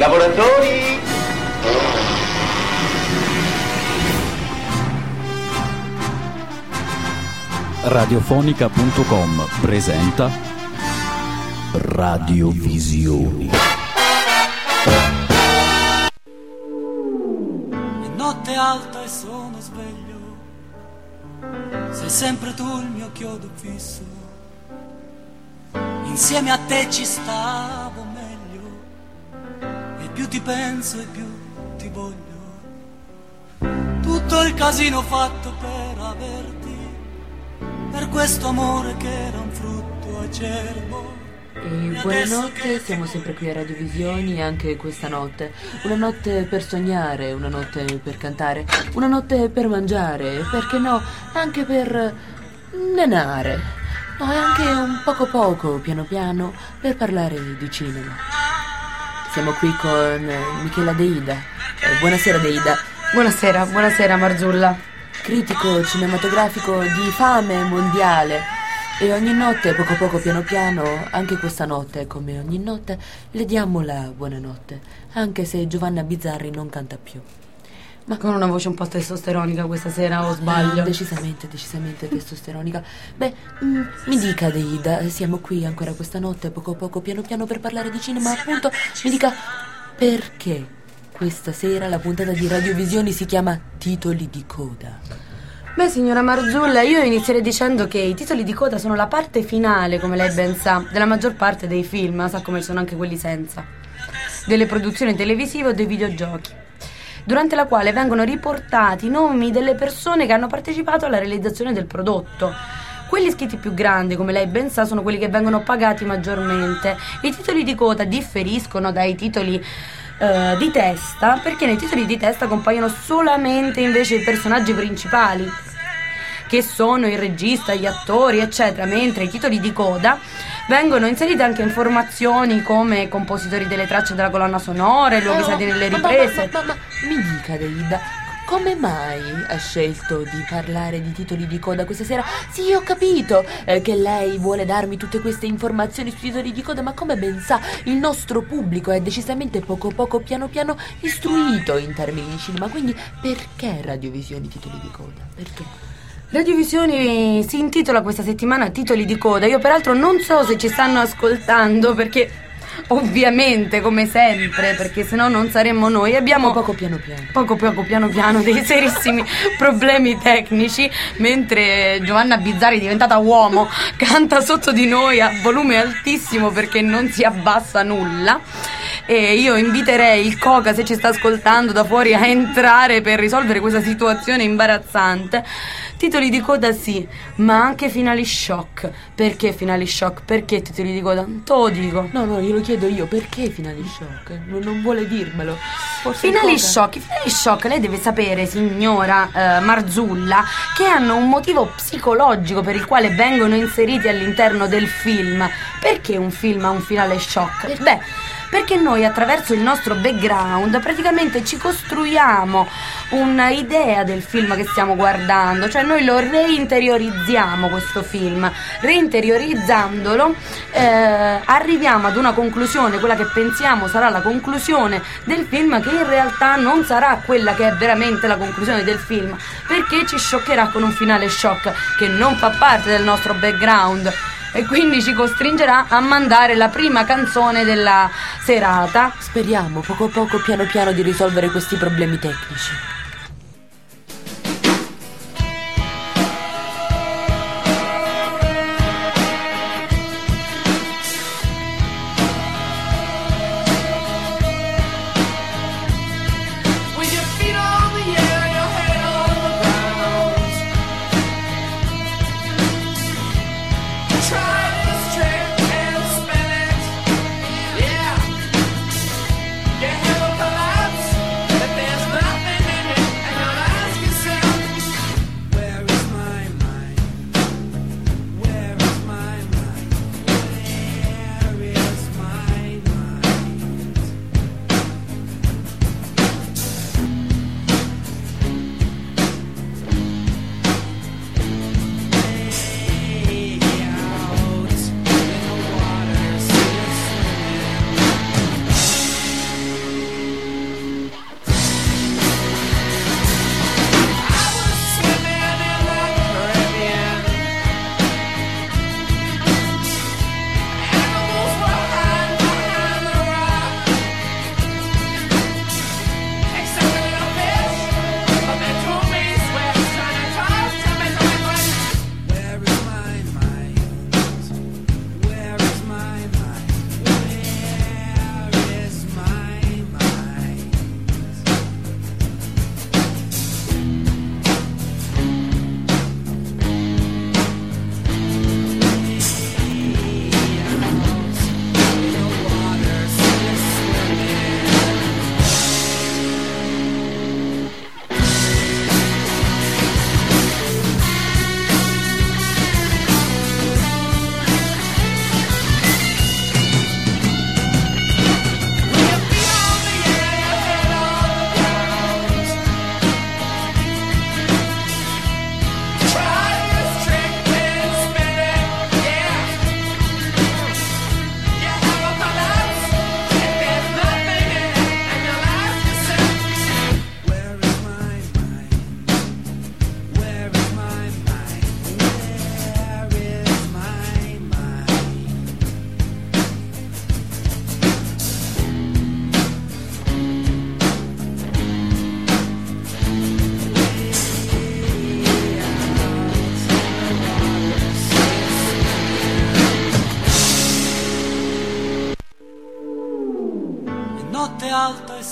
Lavoratori! Radiofonica.com presenta Radiovisioni. È notte alta e sono sveglio, sei sempre tu il mio chiodo fisso, insieme a te ci stavo meglio, e più ti penso e più ti voglio, tutto il casino fatto per averti, per questo amore che era un frutto acerbo. E buonanotte, siamo sempre qui a Radiovisioni anche questa notte. Una notte per sognare, una notte per cantare, una notte per mangiare, perché no, anche per nenare. No, e anche un poco, piano piano, per parlare di cinema. Siamo qui con Michela Deida. Buonasera Deida. Buonasera Marzulla. Critico cinematografico di fame mondiale. E ogni notte, poco, piano piano, anche questa notte, come ogni notte, le diamo la buonanotte, anche se Giovanna Bizzarri non canta più. Ma con una voce un po' testosteronica questa sera, o sbaglio? Decisamente testosteronica. Beh, mi dica Deida, siamo qui ancora questa notte, poco, piano piano, per parlare di cinema, appunto. Mi dica perché questa sera la puntata di Radiovisioni si chiama Titoli di coda. Beh, signora Marzulla, io inizierei dicendo che i titoli di coda sono la parte finale, come lei ben sa, della maggior parte dei film, sa come sono anche quelli senza, delle produzioni televisive o dei videogiochi, durante la quale vengono riportati i nomi delle persone che hanno partecipato alla realizzazione del prodotto. Quelli scritti più grandi, come lei ben sa, sono quelli che vengono pagati maggiormente. I titoli di coda differiscono dai titoli di testa, perché nei titoli di testa compaiono solamente invece i personaggi principali, che sono il regista, gli attori, eccetera, mentre i titoli di coda vengono inserite anche informazioni come compositori delle tracce della colonna sonora, i luoghi usati nelle riprese. Ma mi dica Deida, come mai ha scelto di parlare di titoli di coda questa sera? Sì, ho capito che lei vuole darmi tutte queste informazioni sui titoli di coda, ma come ben sa, il nostro pubblico è decisamente poco, piano piano istruito in termini di cinema, quindi perché Radiovisioni titoli di coda? Perché? Radiovisioni si intitola questa settimana Titoli di coda. Io peraltro non so se ci stanno ascoltando, perché ovviamente, come sempre, perché sennò non saremmo noi, abbiamo poco piano piano dei serissimi problemi tecnici, mentre Giovanna Bizzarri, diventata uomo, canta sotto di noi a volume altissimo perché non si abbassa nulla. E io inviterei il Coca, se ci sta ascoltando da fuori, a entrare per risolvere questa situazione imbarazzante. Titoli di coda sì, ma anche finali shock. Perché finali shock? Perché titoli di coda? Te lo dico. No, glielo chiedo io, perché finali shock? Non vuole dirmelo. Forse finali shock, lei deve sapere, signora Marzulla, che hanno un motivo psicologico per il quale vengono inseriti all'interno del film. Perché un film ha un finale shock? Perché noi attraverso il nostro background praticamente ci costruiamo un'idea del film che stiamo guardando, cioè noi lo reinteriorizziamo questo film, reinteriorizzandolo arriviamo ad una conclusione, quella che pensiamo sarà la conclusione del film, che in realtà non sarà quella che è veramente la conclusione del film, perché ci scioccherà con un finale shock che non fa parte del nostro background. E quindi ci costringerà a mandare la prima canzone della serata. Speriamo poco, piano piano, di risolvere questi problemi tecnici. There's nothing in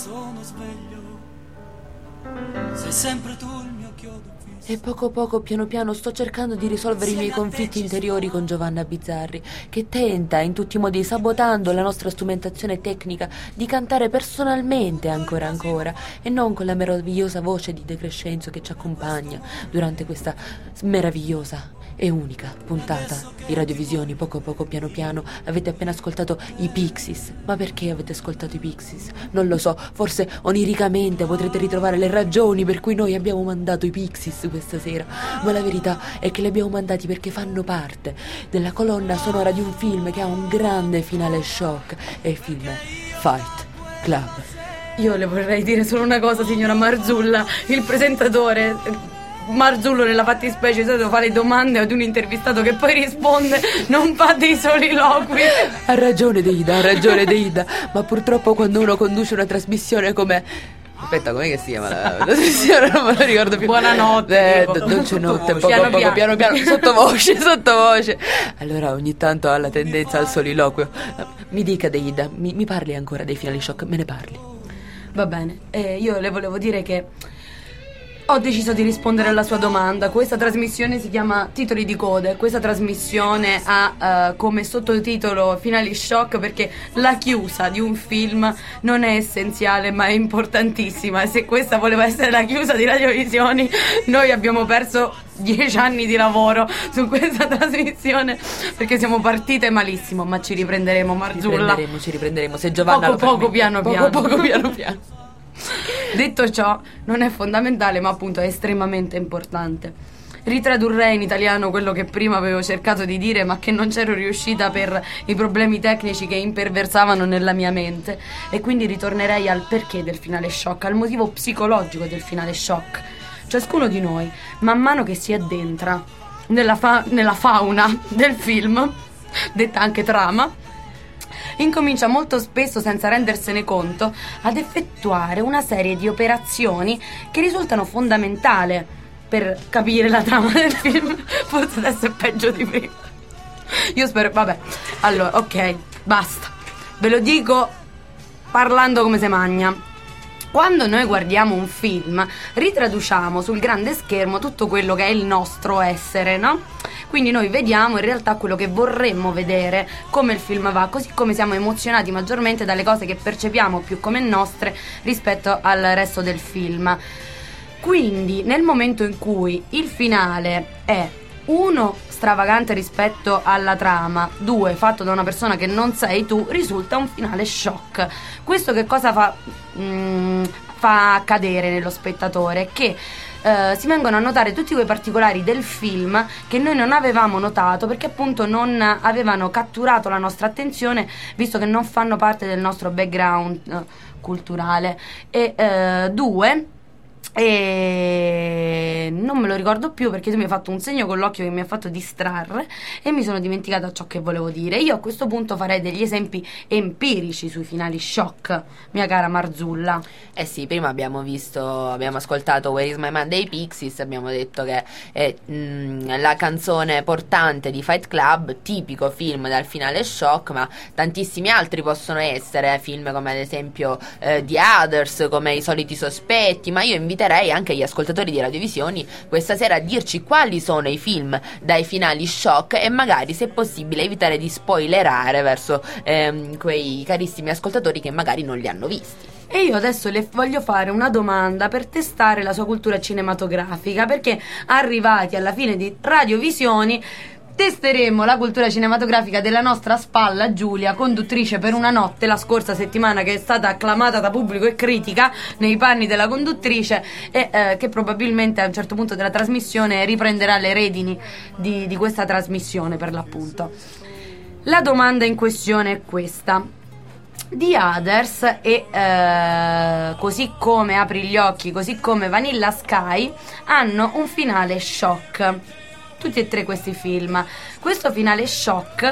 sono sveglio, sei sempre tu il mio chiodo fisso. E poco, piano piano, sto cercando di risolvere i miei conflitti interiori con Giovanna Bizzarri, che tenta in tutti i modi, sabotando la nostra strumentazione tecnica, di cantare personalmente ancora, e non con la meravigliosa voce di De Crescenzo che ci accompagna durante questa meravigliosa e unica puntata di Radiovisioni. Poco, piano piano. Avete appena ascoltato i Pixies. Ma perché avete ascoltato i Pixies? Non lo so, forse oniricamente potrete ritrovare le ragioni per cui noi abbiamo mandato i Pixies questa sera, ma la verità è che li abbiamo mandati perché fanno parte della colonna sonora di un film che ha un grande finale shock, è il film Fight Club. Io le vorrei dire solo una cosa, signora Marzulla. Il presentatore Marzullo nella fattispecie solito fa le domande ad un intervistato che poi risponde, non fa dei soliloqui. Ha ragione Deida, ma purtroppo quando uno conduce una trasmissione come... Aspetta, com'è che si chiama la trasmissione? Non me lo ricordo più. Buonanotte. Dolce notte, piano, sottovoce. Allora ogni tanto ha la tendenza al soliloquio. Mi dica Deida, mi parli ancora dei finali shock, me ne parli. Va bene, io le volevo dire che ho deciso di rispondere alla sua domanda. Questa trasmissione si chiama Titoli di Code. Questa trasmissione ha come sottotitolo Finali Shock perché la chiusa di un film non è essenziale ma è importantissima, e se questa voleva essere la chiusa di Radiovisioni noi abbiamo perso 10 anni di lavoro su questa trasmissione perché siamo partite malissimo, ma ci riprenderemo, Marzulla. Ci riprenderemo se Giovanna poco piano. Detto ciò, non è fondamentale, ma appunto è estremamente importante. Ritradurrei in italiano quello che prima avevo cercato di dire, ma che non c'ero riuscita per i problemi tecnici che imperversavano nella mia mente, e quindi ritornerei al perché del finale shock, al motivo psicologico del finale shock. Ciascuno di noi, man mano che si addentra nella fauna del film, detta anche trama, incomincia molto spesso, senza rendersene conto, ad effettuare una serie di operazioni che risultano fondamentali per capire la trama del film. Forse adesso è peggio di prima. Io spero, vabbè. Allora, ok, basta. Ve lo dico parlando come se magna. Quando noi guardiamo un film, ritraduciamo sul grande schermo tutto quello che è il nostro essere, no? Quindi noi vediamo in realtà quello che vorremmo vedere, come il film va, così come siamo emozionati maggiormente dalle cose che percepiamo più come nostre rispetto al resto del film. Quindi nel momento in cui il finale è 1 stravagante rispetto alla trama, 2 fatto da una persona che non sei tu, risulta un finale shock. Questo che cosa fa accadere nello spettatore? Che si vengono a notare tutti quei particolari del film che noi non avevamo notato perché appunto non avevano catturato la nostra attenzione, visto che non fanno parte del nostro background culturale. E 2, e non me lo ricordo più perché tu mi hai fatto un segno con l'occhio che mi ha fatto distrarre e mi sono dimenticata ciò che volevo dire. Io a questo punto farei degli esempi empirici sui finali shock, mia cara Marzulla. Eh sì, prima abbiamo ascoltato Where is my man dei Pixies, abbiamo detto che è la canzone portante di Fight Club, tipico film dal finale shock, ma tantissimi altri possono essere film come ad esempio The Others, come I Soliti Sospetti, ma io inviterei anche gli ascoltatori di Radiovisioni questa sera a dirci quali sono i film dai finali shock e magari, se possibile, evitare di spoilerare verso quei carissimi ascoltatori che magari non li hanno visti. E io adesso le voglio fare una domanda per testare la sua cultura cinematografica, perché arrivati alla fine di Radiovisioni testeremo la cultura cinematografica della nostra spalla Giulia, conduttrice per una notte la scorsa settimana, che è stata acclamata da pubblico e critica nei panni della conduttrice e che probabilmente a un certo punto della trasmissione riprenderà le redini di questa trasmissione, per l'appunto. La domanda in questione è questa: The Others e così come Apri gli occhi, così come Vanilla Sky hanno un finale shock. Tutti e tre questi film. Questo finale shock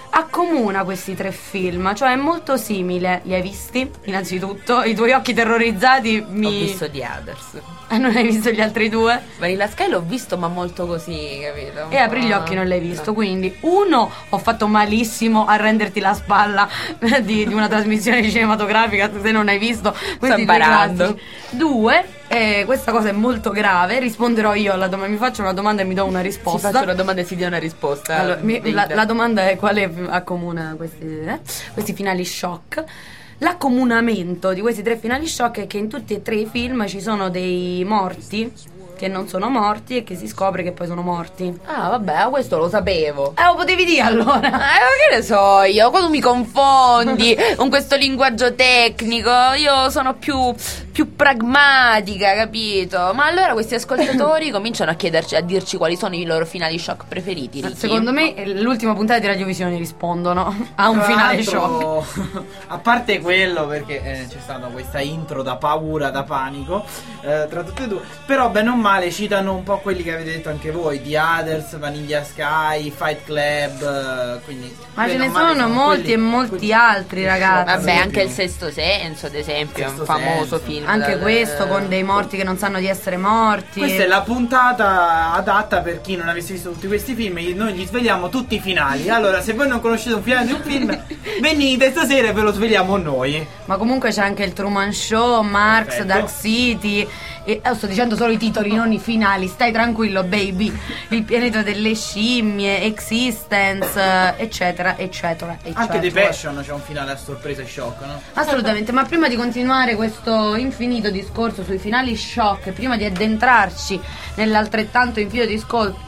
accomuna questi 3 film, cioè è molto simile. Li hai visti? Innanzitutto, i tuoi occhi terrorizzati Ho visto The Others. Non hai visto gli altri 2? Vanilla Sky l'ho visto, ma molto così, capito? E apri gli occhi non l'hai visto, quindi uno, ho fatto malissimo a renderti la spalla di una trasmissione cinematografica se non hai visto questi 2 classici. 2, questa cosa è molto grave, risponderò io alla domanda, mi faccio una domanda e mi do una risposta. Si faccio una domanda e si dia una risposta. Allora, la domanda è quale accomuna questi finali shock. L'accomunamento di questi 3 finali shock è che in tutti e 3 i film ci sono dei morti che non sono morti e che si scopre che poi sono morti. Ah, vabbè, questo lo sapevo. Lo potevi dire allora. Che ne so io, quando mi confondi con questo linguaggio tecnico, io sono più pragmatica, capito? Ma allora questi ascoltatori cominciano a chiederci, a dirci quali sono i loro finali shock preferiti, Ricky. Secondo me l'ultima puntata di Radiovisione rispondono a un finale shock. A parte quello, perché c'è stata questa intro da paura, da panico, tra tutte e 2, però bene o male citano un po' quelli che avete detto anche voi, The Others, Vanilla Sky, Fight Club, quindi ma ce ne sono molti e molti altri, ragazzi. Vabbè, anche Il Sesto Senso, ad esempio, è un famoso film. Anche questo con dei morti che non sanno di essere morti. Questa è la puntata adatta per chi non avesse visto tutti questi film. Noi gli svegliamo tutti i finali. Allora, se voi non conoscete un finale di un film, venite stasera e ve lo svegliamo noi. Ma comunque c'è anche il Truman Show, Marx, Perfetto. Dark City. E sto dicendo solo i titoli, non i finali. Stai tranquillo, baby. Il pianeta delle scimmie, Existence, eccetera, eccetera, eccetera. Anche The Passion c'è un finale a sorpresa e shock, no? Assolutamente, ma prima di continuare questo infinito discorso sui finali shock, prima di addentrarci nell'altrettanto infinito discorso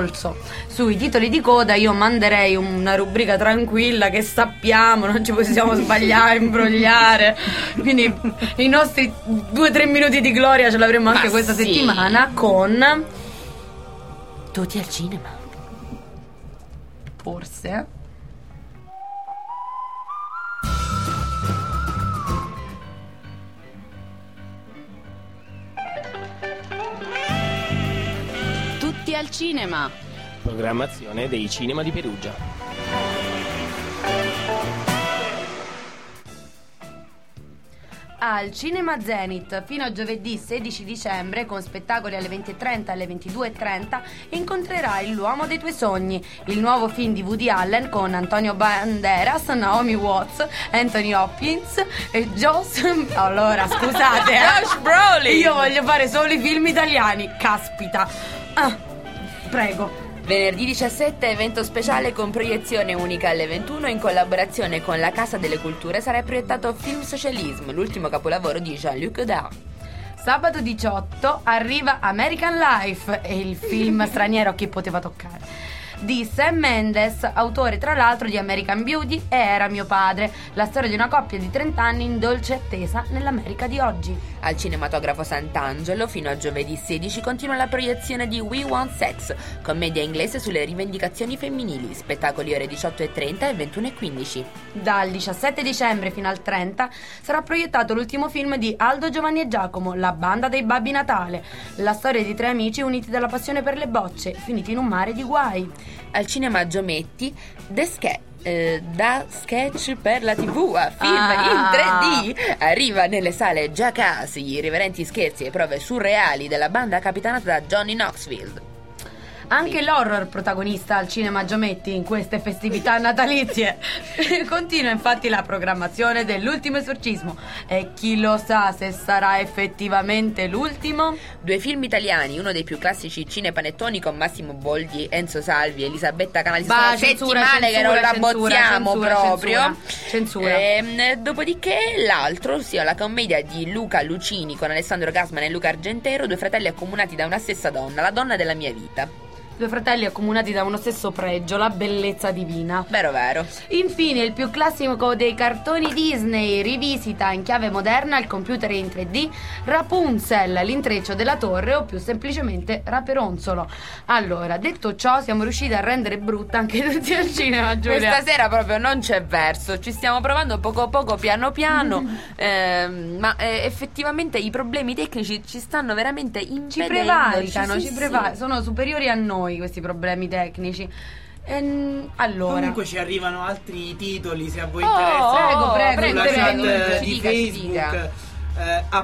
sui titoli di coda, io manderei una rubrica tranquilla che sappiamo, non ci possiamo sbagliare, imbrogliare, quindi i nostri 2-3 minuti di gloria ce l'avremo anche questa settimana con Tutti al cinema. Forse Tutti al cinema. Programmazione dei cinema di Perugia. Al Cinema Zenith fino a giovedì 16 dicembre con spettacoli alle 20.30 e alle 22.30 incontrerai L'uomo dei tuoi sogni, il nuovo film di Woody Allen con Antonio Banderas, Naomi Watts, Anthony Hopkins e allora scusate Josh Brolin. io voglio fare solo i film italiani, caspita. Prego. Venerdì 17 evento speciale con proiezione unica alle 21 in collaborazione con la Casa delle Culture sarà proiettato Film Socialisme, l'ultimo capolavoro di Jean-Luc Godard. Sabato 18 arriva American Life e il film straniero che poteva toccare di Sam Mendes, autore tra l'altro di American Beauty e Era mio padre, la storia di una coppia di 30 anni in dolce attesa nell'America di oggi. Al cinematografo Sant'Angelo fino a giovedì 16 continua la proiezione di We Want Sex, commedia inglese sulle rivendicazioni femminili, spettacoli ore 18.30 e 21.15. Dal 17 dicembre fino al 30 sarà proiettato l'ultimo film di Aldo, Giovanni e Giacomo, La banda dei Babbi Natale, la storia di 3 amici uniti dalla passione per le bocce, finiti in un mare di guai. Al cinema Giometti da sketch per la TV a film in 3D arriva nelle sale Jackass, gli irriverenti scherzi e prove surreali della banda capitanata da Johnny Knoxville. Anche l'horror protagonista al cinema Giometti in queste festività natalizie. Continua infatti la programmazione dell'ultimo esorcismo e chi lo sa se sarà effettivamente l'ultimo. 2 film italiani, uno dei più classici cinepanettoni con Massimo Boldi, Enzo Salvi, Elisabetta Canali. Sono settimane che non la bozziamo proprio. Censura. Dopodiché l'altro, ossia la commedia di Luca Lucini con Alessandro Gassman e Luca Argentero, 2 fratelli accomunati da una stessa donna, la donna della mia vita. 2 fratelli accomunati da uno stesso pregio, la bellezza divina. Vero, vero. Infine, il più classico dei cartoni Disney rivisita in chiave moderna il computer in 3D Rapunzel, l'intreccio della torre o più semplicemente Raperonzolo. Allora, detto ciò, siamo riusciti a rendere brutta anche tutti al cinema, Giulia. Questa sera proprio non c'è verso, ci stiamo provando poco a poco, piano piano, ma effettivamente i problemi tecnici ci stanno veramente impedendo. Ci prevaricano, sono superiori a noi questi problemi tecnici. Allora, comunque ci arrivano altri titoli se a voi interessa. Prego, sulla chat ci di dica, ci dica. Facebook. A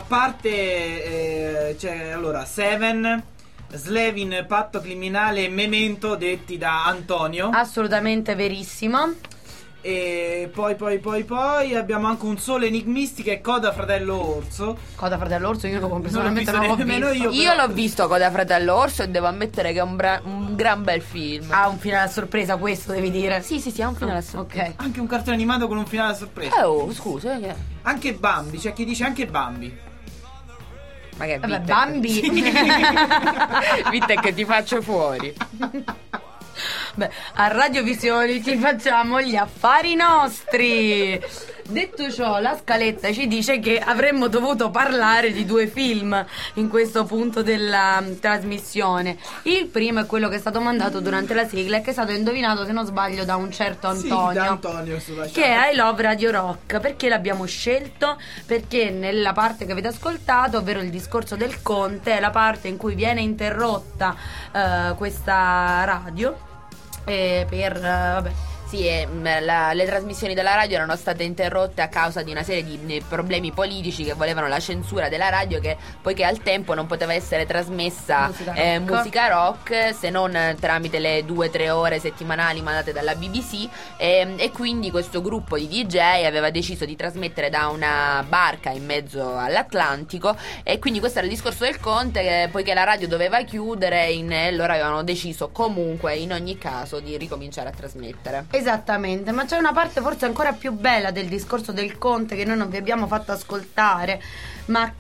parte c'è allora Seven, Slevin, Patto Criminale e Memento, detti da Antonio. assolutamente verissimo. E poi abbiamo anche Un Sole Enigmistica e Coda Fratello Orso. Coda Fratello Orso io Non personalmente l'ho non l'ho visto visto. nemmeno Io l'ho visto Coda Fratello Orso e devo ammettere che è un gran bel film. Ha un finale a sorpresa, questo devi dire. Sì, ha un finale a sorpresa. Ok. Anche un cartone animato con un finale a sorpresa. Oh, scusa, che... Anche Bambi, c'è chi dice anche Bambi. Ma che Vabbè, Vitek? Bambi. Vitek che ti faccio fuori. Beh, a Radiovisioni ci facciamo gli affari nostri. Detto ciò, la scaletta ci dice che avremmo dovuto parlare di 2 film in questo punto della trasmissione. Il primo è quello che è stato mandato durante la sigla e che è stato indovinato, se non sbaglio, da un certo Antonio. Sì, da Antonio sulla chat. Che è I Love Radio Rock. Perché l'abbiamo scelto? Perché nella parte che avete ascoltato, ovvero il discorso del Conte, è la parte in cui viene interrotta questa radio vabbè. Sì, le trasmissioni della radio erano state interrotte a causa di una serie di problemi politici che volevano la censura della radio, che poiché al tempo non poteva essere trasmessa musica rock se non tramite le 2-3 ore settimanali mandate dalla BBC, e quindi questo gruppo di DJ aveva deciso di trasmettere da una barca in mezzo all'Atlantico, e quindi questo era il discorso del Conte, che poiché la radio doveva chiudere loro avevano deciso comunque in ogni caso di ricominciare a trasmettere. Esattamente, ma c'è una parte forse ancora più bella del discorso del Conte che noi non vi abbiamo fatto ascoltare, ma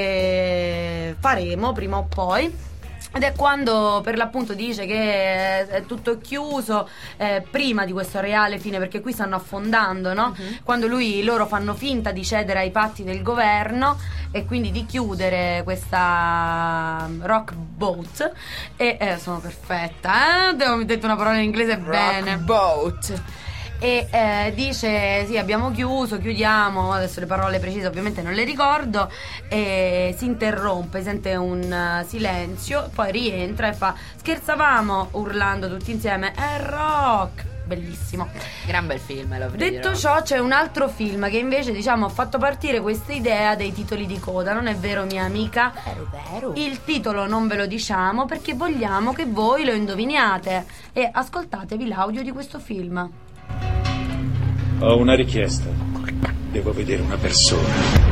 che faremo prima o poi. Ed è quando per l'appunto dice che è tutto chiuso prima di questo reale fine, perché qui stanno affondando, no? Quando loro fanno finta di cedere ai patti del governo e quindi di chiudere questa rock boat, e sono perfetta, ho detto una parola in inglese bene. Boat. E dice sì, abbiamo chiudiamo, adesso le parole precise ovviamente non le ricordo, e si interrompe, sente un silenzio, poi rientra e fa scherzavamo, urlando tutti insieme è rock. Bellissimo, gran bel film. Detto ciò, c'è un altro film che invece ha fatto partire questa idea dei titoli di coda, non è vero mia amica? Vero. Il titolo non ve lo diciamo perché vogliamo che voi lo indoviniate, e ascoltatevi l'audio di questo film. Ho una richiesta. Devo vedere una persona.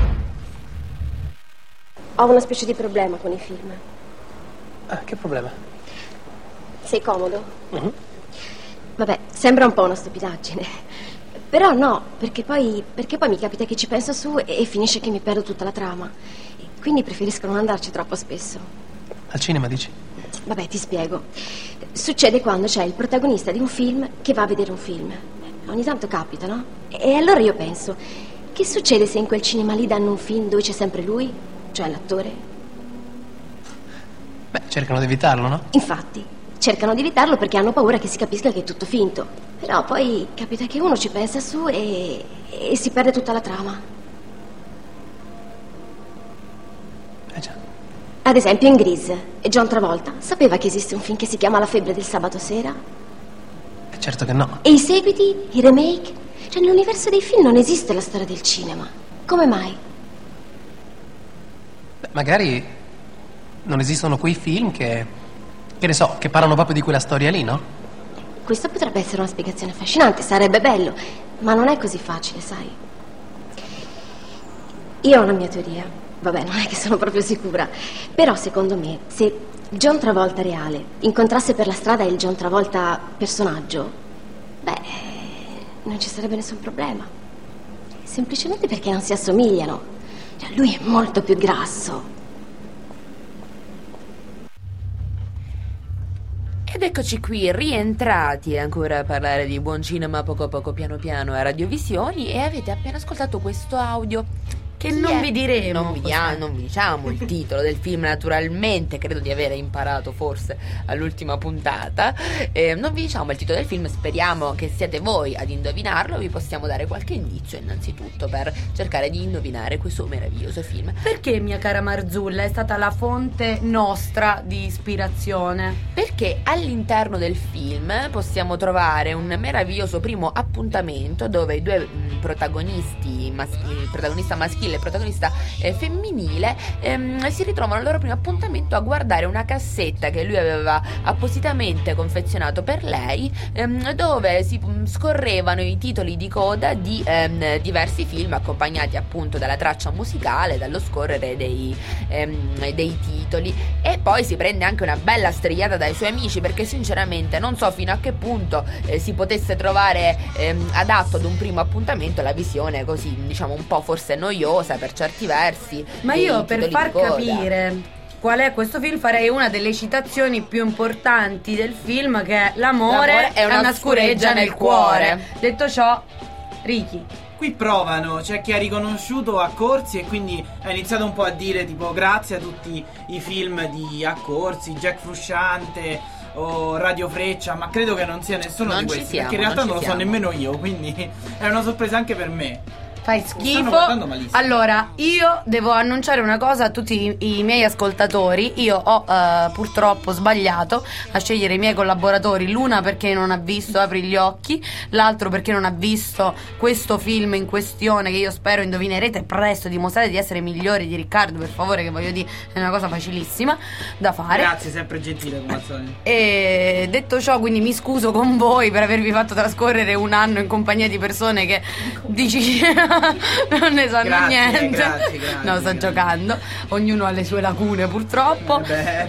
Ho una specie di problema con i film. Ah, che problema? Sei comodo? Vabbè, sembra un po' una stupidaggine. Però no, perché poi mi capita che ci penso su e finisce che mi perdo tutta la trama. Quindi preferisco non andarci troppo spesso. Al cinema, dici? Vabbè, ti spiego. Succede quando c'è il protagonista di un film che va a vedere un film. Ogni tanto capita, no? E allora io penso, che succede se in quel cinema lì danno un film dove c'è sempre lui? Cioè l'attore? Beh, cercano di evitarlo, no? Infatti, cercano di evitarlo perché hanno paura che si capisca che è tutto finto. Però poi capita che uno ci pensa su e si perde tutta la trama. Già. Ad esempio in Grease, John Travolta sapeva che esiste un film che si chiama La febbre del sabato sera? Certo che no. E i seguiti? I remake? Cioè nell'universo dei film non esiste la storia del cinema. Come mai? Beh, magari non esistono quei film che ne so, che parlano proprio di quella storia lì, no? Questa potrebbe essere una spiegazione affascinante, sarebbe bello, ma non è così facile, sai. Io ho una mia teoria. Vabbè, non è che sono proprio sicura. Però secondo me, se John Travolta reale incontrasse per la strada il John Travolta personaggio, beh, non ci sarebbe nessun problema. Semplicemente perché non si assomigliano. Cioè, lui è molto più grasso. Ed eccoci qui, rientrati ancora a parlare di buon cinema poco a poco, piano piano a Radiovisioni, e avete appena ascoltato questo audio che non vi diremo. Non vi diciamo il titolo del film, naturalmente, credo di aver imparato forse all'ultima puntata. Non vi diciamo il titolo del film, speriamo che siate voi ad indovinarlo. Vi possiamo dare qualche indizio innanzitutto per cercare di indovinare questo meraviglioso film. Perché, mia cara Marzulla, è stata la fonte nostra di ispirazione? Perché all'interno del film possiamo trovare un meraviglioso primo appuntamento dove i due protagonisti, il protagonista maschile e il protagonista femminile, si ritrovano al loro primo appuntamento a guardare una cassetta che lui aveva appositamente confezionato per lei, dove si scorrevano i titoli di coda di diversi film, accompagnati appunto dalla traccia musicale, dallo scorrere dei titoli. E poi si prende anche una bella strigliata dai suoi amici, perché sinceramente non so fino a che punto si potesse trovare adatto ad un primo appuntamento la visione così, diciamo, un po' forse noiosa per certi versi. Ma io, per far capire qual è questo film, farei una delle citazioni più importanti del film, che è l'amore è una scureggia nel cuore. Detto ciò, Ricky. Qui provano, c'è chi ha riconosciuto Accorsi e quindi ha iniziato un po' a dire tipo grazie a tutti i film di Accorsi, Jack Frusciante o Radio Freccia, ma credo che non sia nessuno di questi, perché in realtà non lo so nemmeno io, quindi è una sorpresa anche per me. Fai schifo. Allora, io devo annunciare una cosa a tutti i miei ascoltatori. Io ho purtroppo sbagliato a scegliere i miei collaboratori. L'una perché non ha visto Apri gli occhi, l'altro perché non ha visto questo film in questione, che io spero indovinerete presto. Dimostrate di essere migliori di Riccardo, per favore, che voglio dire, è una cosa facilissima da fare. Grazie, sempre gentile come al solito. E detto ciò, quindi mi scuso con voi per avervi fatto trascorrere un anno in compagnia di persone che dici non ne sanno niente. Grazie, no, sto giocando. Ognuno ha le sue lacune, purtroppo.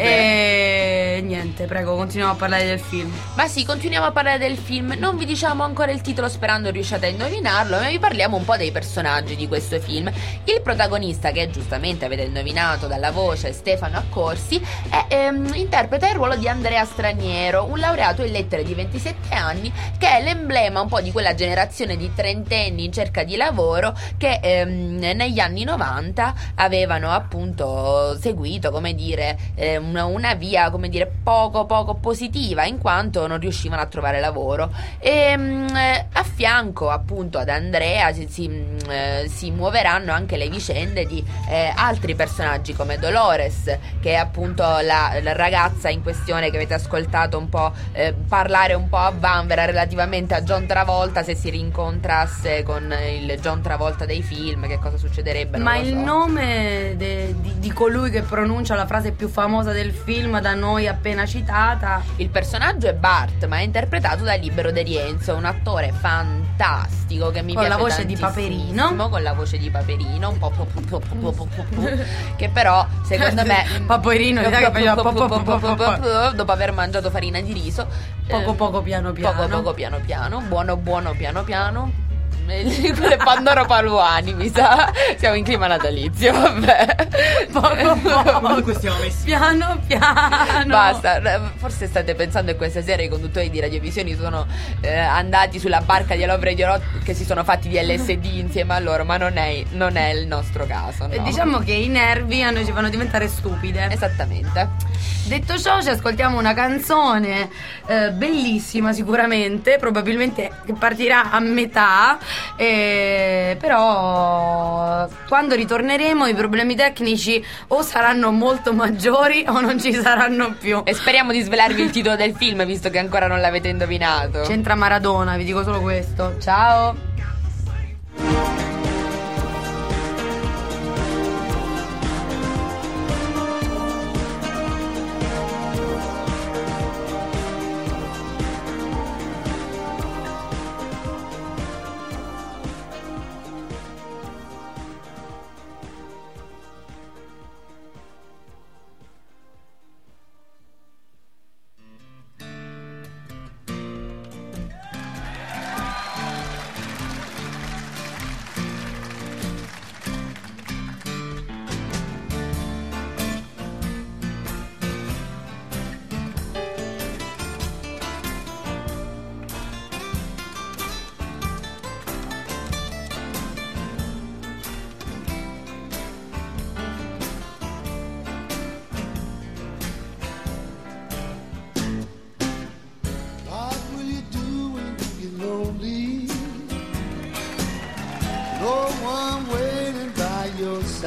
E niente, prego, continuiamo a parlare del film. Ma sì, continuiamo a parlare del film. Non vi diciamo ancora il titolo, sperando riusciate a indovinarlo, ma vi parliamo un po' dei personaggi di questo film. Il protagonista, che giustamente avete indovinato dalla voce, Stefano Accorsi, interpreta il ruolo di Andrea Straniero, un laureato in lettere di 27 anni, che è l'emblema un po' di quella generazione di trentenni in cerca di lavoro che negli anni 90 avevano appunto seguito, come dire, una via, come dire, poco positiva, in quanto non riuscivano a trovare lavoro. E a fianco appunto ad Andrea si muoveranno anche le vicende di altri personaggi, come Dolores, che è appunto la ragazza in questione che avete ascoltato un po' parlare un po' a vanvera relativamente a John Travolta. Se si rincontrasse con il John Travolta dei film, che cosa succederebbe? Ma il nome di colui che pronuncia la frase più famosa del film da noi appena citata? Il personaggio è Bart, ma è interpretato da Libero De Rienzo, un attore fantastico che mi piace con la voce tantissimo, di Paperino, con la voce di Paperino, un po' che però secondo me Paperino dopo aver mangiato farina di riso, poco piano piano, buono piano piano. Quelle Pandoro Paluani, mi sa. Siamo in clima natalizio, vabbè. Comunque stiamo messi piano. Basta, forse state pensando che questa sera i conduttori di Radiovisioni sono andati sulla barca di Lovre di Orot, che si sono fatti di LSD insieme a loro, ma non è il nostro caso, no? Diciamo che i nervi ci fanno diventare stupide. Esattamente. Detto ciò, ci ascoltiamo una canzone bellissima, sicuramente, probabilmente che partirà a metà, però quando ritorneremo i problemi tecnici o saranno molto maggiori o non ci saranno più. E speriamo di svelarvi il titolo del film, visto che ancora non l'avete indovinato. C'entra Maradona, vi dico solo questo. Ciao.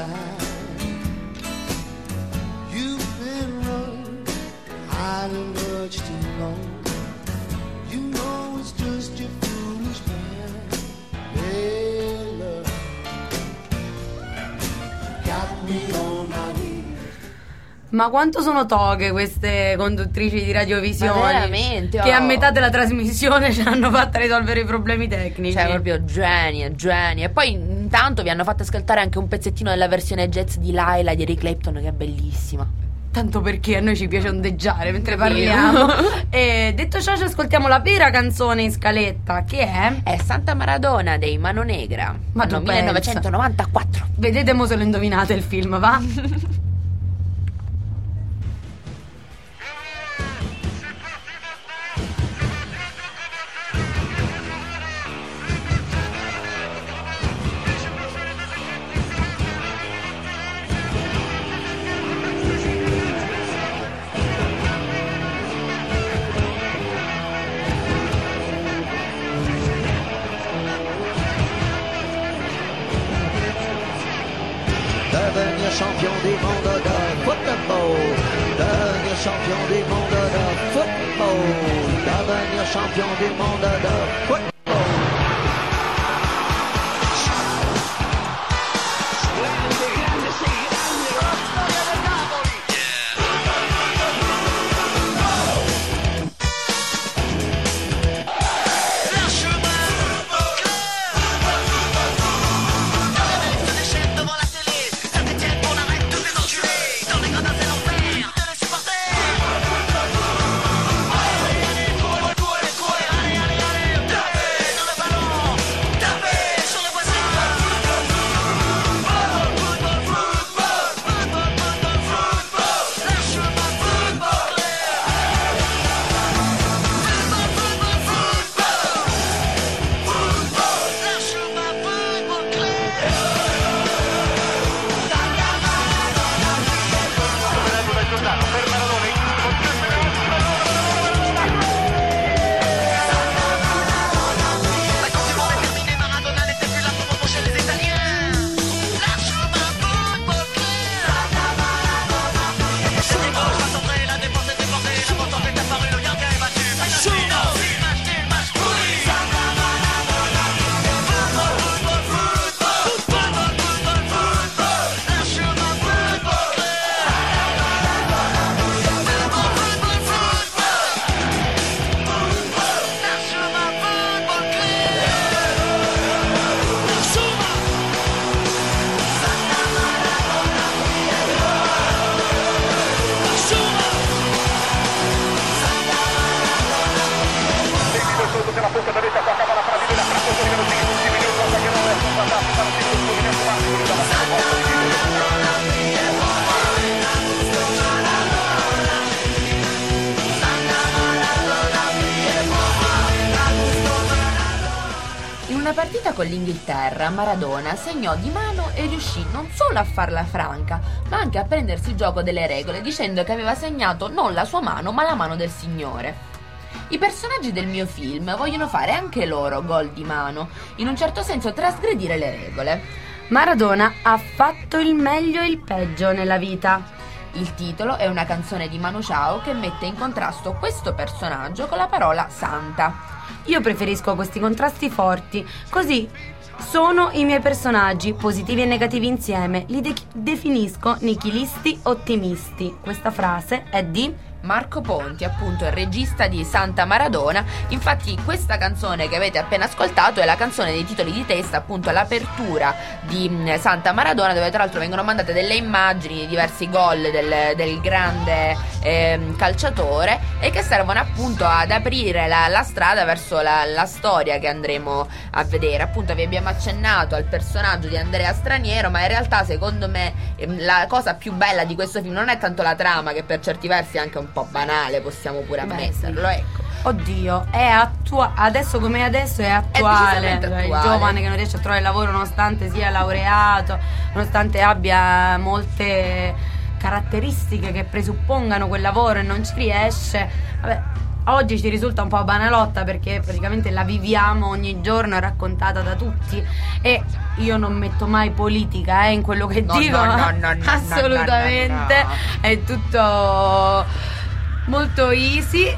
side. You've been running, hiding much too long. You know it's just your foolish mind. Hey, love, got me on my knees. Ma quanto sono toghe queste conduttrici di radiovisione? Ma veramente, che a metà della trasmissione ci hanno fatto risolvere i problemi tecnici. Cioè, proprio genie. E poi intanto vi hanno fatto ascoltare anche un pezzettino della versione jazz di Laila di Eric Clapton, che è bellissima. Tanto perché a noi ci piace ondeggiare mentre parliamo. E detto ciò, ci ascoltiamo la vera canzone in scaletta, che è Santa Maradona dei Mano Negra. Ma anno 1994. Vedete mo se lo indovinate il film, va? Devenir champion du monde de football. Devenir champion du monde de football. Devenir champion du monde de football. In una partita con l'Inghilterra, Maradona segnò di mano e riuscì non solo a farla franca, ma anche a prendersi il gioco delle regole, dicendo che aveva segnato non la sua mano, ma la mano del Signore. I personaggi del mio film vogliono fare anche loro gol di mano, in un certo senso trasgredire le regole. Maradona ha fatto il meglio e il peggio nella vita. Il titolo è una canzone di Manu Chao che mette in contrasto questo personaggio con la parola santa. Io preferisco questi contrasti forti, così sono i miei personaggi, positivi e negativi insieme, li definisco nichilisti ottimisti. Questa frase è di Marco Ponti, appunto il regista di Santa Maradona. Infatti questa canzone che avete appena ascoltato è la canzone dei titoli di testa, appunto l'apertura di Santa Maradona, dove tra l'altro vengono mandate delle immagini di diversi gol del grande calciatore, e che servono appunto ad aprire la strada verso la storia che andremo a vedere. Appunto vi abbiamo accennato al personaggio di Andrea Straniero, ma in realtà secondo me la cosa più bella di questo film non è tanto la trama, che per certi versi è anche un po' banale, possiamo pure ammetterlo, sì. Ecco. Oddio, è adesso come adesso è attuale. È il giovane che non riesce a trovare lavoro nonostante sia laureato, nonostante abbia molte caratteristiche che presuppongano quel lavoro e non ci riesce. Vabbè, oggi ci risulta un po' banalotta perché praticamente la viviamo ogni giorno, è raccontata da tutti, e io non metto mai politica in quello che dico, assolutamente, no. È tutto molto easy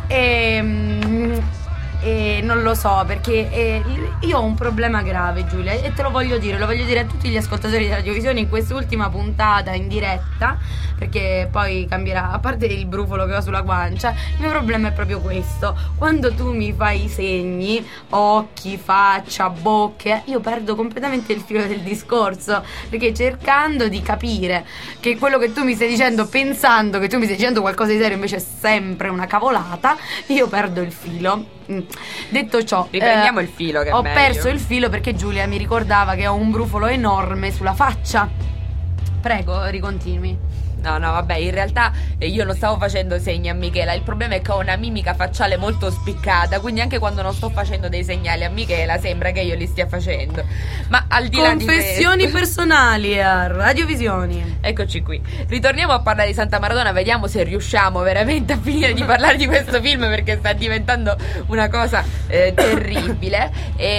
e non lo so perché io ho un problema grave, Giulia, e te lo voglio dire a tutti gli ascoltatori di Radiovisione in quest'ultima puntata in diretta, perché poi cambierà, a parte il brufolo che ho sulla guancia, il mio problema è proprio questo: quando tu mi fai i segni, occhi, faccia, bocche, io perdo completamente il filo del discorso, perché cercando di capire che quello che tu mi stai dicendo, pensando che tu mi stai dicendo qualcosa di serio, invece è sempre una cavolata, io perdo il filo. Detto ciò, riprendiamo il filo, che ho meglio. perso il filo perché Giulia mi ricordava che ho un brufolo enorme sulla faccia. Prego, ricontinui. No, vabbè, in realtà io non stavo facendo segni a Michela. Il problema è che ho una mimica facciale molto spiccata, quindi anche quando non sto facendo dei segnali a Michela sembra che io li stia facendo. Ma al di là di confessioni personali a Radiovisioni. Eccoci qui. Ritorniamo a parlare di Santa Maradona, vediamo se riusciamo veramente a finire di parlare di questo film, perché sta diventando una cosa terribile.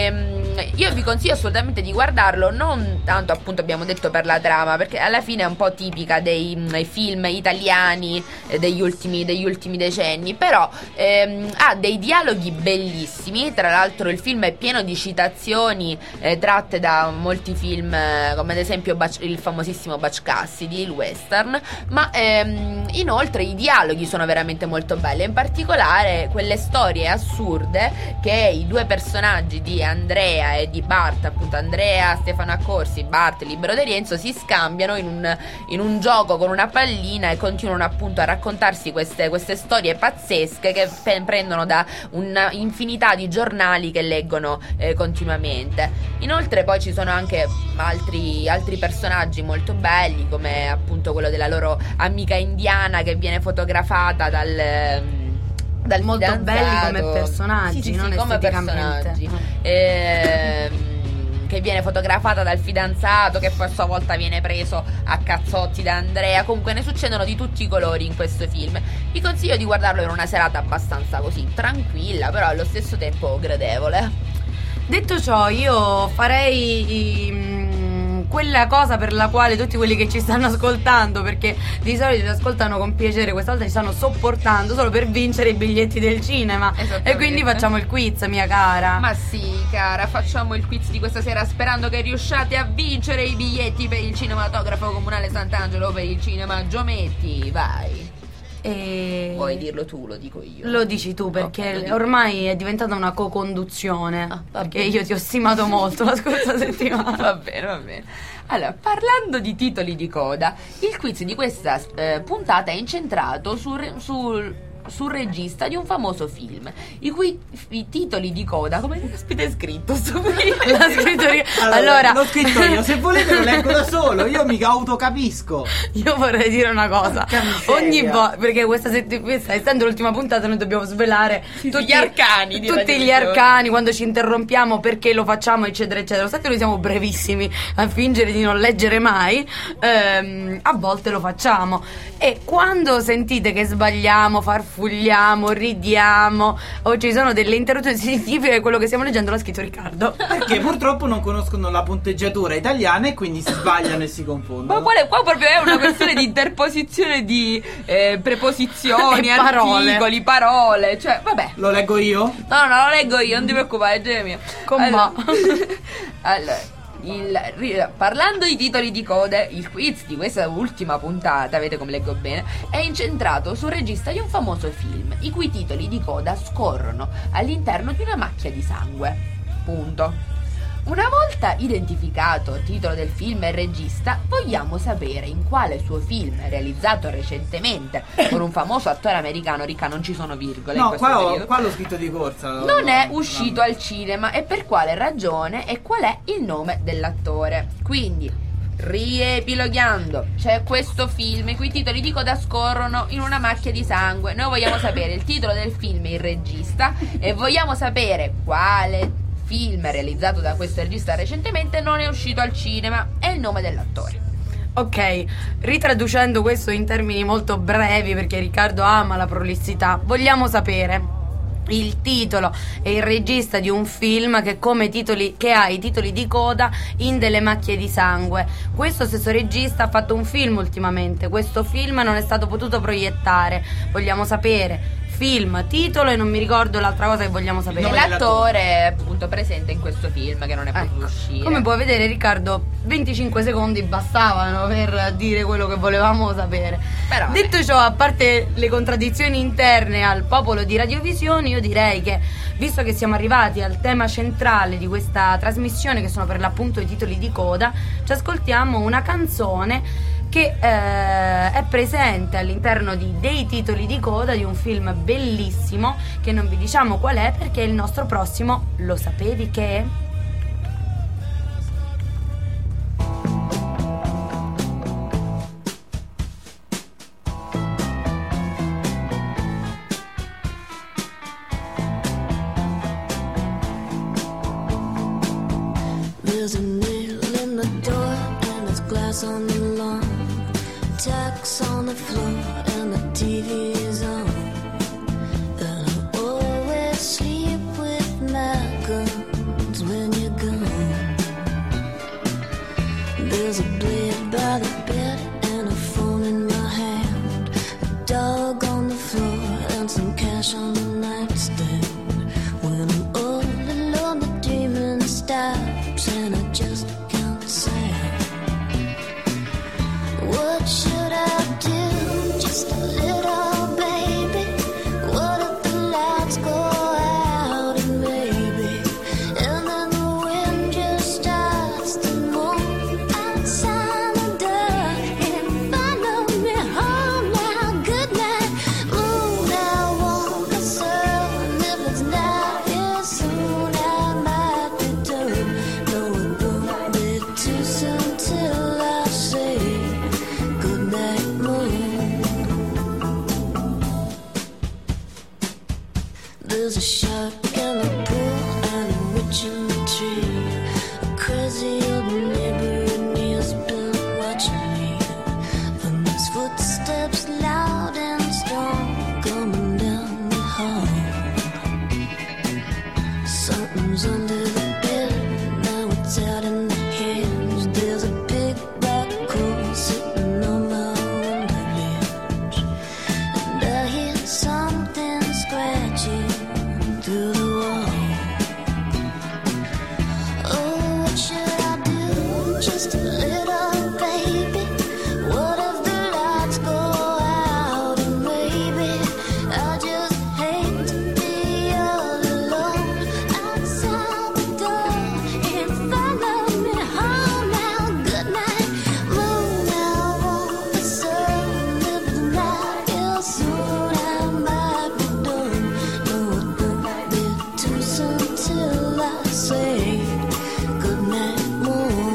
Io vi consiglio assolutamente di guardarlo, non tanto appunto abbiamo detto per la trama, perché alla fine è un po' tipica dei film italiani degli ultimi decenni, però ha dei dialoghi bellissimi. Tra l'altro il film è pieno di citazioni tratte da molti film, come ad esempio il famosissimo Butch Cassidy, il western, ma inoltre i dialoghi sono veramente molto belli, in particolare quelle storie assurde che i due personaggi di Andrea e di Bart, appunto Andrea Stefano Accorsi, Bart Libero De Rienzo, si scambiano in un gioco con una pallina e continuano appunto a raccontarsi queste storie pazzesche che prendono da un'infinità di giornali che leggono continuamente. Inoltre poi ci sono anche altri personaggi molto belli, come appunto quello della loro amica indiana che viene fotografata dal molto fidanzato. Belli come personaggi, sì, non come personaggi. Che viene fotografata dal fidanzato, che poi a sua volta viene preso a cazzotti da Andrea. Comunque ne succedono di tutti i colori in questo film. Vi consiglio di guardarlo in una serata abbastanza così tranquilla, però allo stesso tempo gradevole. Detto ciò, io farei quella cosa per la quale tutti quelli che ci stanno ascoltando, perché di solito ci ascoltano con piacere, questa volta ci stanno sopportando solo per vincere i biglietti del cinema, e quindi facciamo il quiz, mia cara. Ma sì, cara, facciamo il quiz di questa sera sperando che riusciate a vincere i biglietti per il cinematografo comunale Sant'Angelo, per il cinema Giometti. Vai. Vuoi dirlo tu, lo dico io? Lo dici tu, perché ormai è diventata una co-conduzione, perché io ti ho stimato molto la scorsa settimana. Va bene. Allora, parlando di titoli di coda, il quiz di questa puntata è incentrato sul regista di un famoso film, i cui titoli di coda, come caspita è scritto su qui? L'ha scritto io. Allora, l'ho scritto io, se volete lo leggo da solo, io mica autocapisco. Io vorrei dire una cosa, ogni volta, perché questa essendo l'ultima puntata, noi dobbiamo svelare tutti gli arcani tutti gli arcani quando ci interrompiamo, perché lo facciamo, eccetera eccetera. Lo sapete, noi siamo brevissimi a fingere di non leggere mai, a volte lo facciamo, e quando sentite che sbagliamo, farfulliamo, ridiamo o ci sono delle interruzioni, significa che quello che stiamo leggendo l'ha scritto Riccardo, perché purtroppo non conoscono la punteggiatura italiana e quindi si sbagliano e si confondono. Ma qua proprio è una questione di interposizione di preposizioni, articoli, parole, cioè vabbè. Lo leggo io? No, lo leggo io, non ti preoccupare, Gemia. Allora, parlando di titoli di code, il quiz di questa ultima puntata, vedete come leggo bene, è incentrato sul regista di un famoso film, i cui titoli di coda scorrono all'interno di una macchia di sangue. Punto. Una volta identificato il titolo del film e il regista, vogliamo sapere in quale suo film, realizzato recentemente con un famoso attore americano, Ricca, non ci sono virgole. No, qua l'ho scritto di corsa. Non è uscito al cinema, e per quale ragione e qual è il nome dell'attore. Quindi, riepilogando, c'è questo film i cui titoli di coda scorrono in una macchia di sangue. Noi vogliamo sapere il titolo del film e il regista, e vogliamo sapere quale film realizzato da questo regista recentemente non è uscito al cinema e il nome dell'attore. Ok, ritraducendo questo in termini molto brevi, perché Riccardo ama la prolissità, vogliamo sapere il titolo e il regista di un film che ha i titoli di coda in delle macchie di sangue. Questo stesso regista ha fatto un film ultimamente, questo film non è stato potuto proiettare. Vogliamo sapere film, titolo e non mi ricordo l'altra cosa che vogliamo sapere. L'attore è appunto presente in questo film che non è potuto uscire. Come puoi vedere, Riccardo, 25 secondi bastavano per dire quello che volevamo sapere. Però, detto ciò, a parte le contraddizioni interne al popolo di Radiovisioni, io direi che, visto che siamo arrivati al tema centrale di questa trasmissione, che sono per l'appunto i titoli di coda, ci ascoltiamo una canzone che è presente all'interno dei titoli di coda di un film bellissimo che non vi diciamo qual è perché è il nostro prossimo Lo sapevi che? There's a nail in the door and there's glass on the lawn, tacks on the floor and the TV is on. And I always sleep with my guns when you're gone. There's a blade by the bed and a phone in my hand, a dog on the floor and some cash on the nightstand. When I'm all alone the dreaming stops and I just can't stand. What should I do? Just a little baby. What if the lights go out and maybe, and then the wind just starts to move outside the door and follow me home now. Good night, moon. I want the sun. If it's not here soon, I might be done. No, it won't be too soon till I say good night, moon. There's a shark in the pool and a witch in the tree. A crazy old neighbor and he's been watching me. And there's footsteps loud and strong coming down the hall. Something's under the bed, now it's out in the hedge. There's a big black hole sitting on my window ledge, and I hear something scratching through the wall. Oh, what should I do? Just a little baby. What if the lights go out and maybe I just hate to be all alone outside the door and follow me home now. Good night, moon. I want the sun. If it's not here soon, I might be done. No, it won't be too soon till I say good night, moon.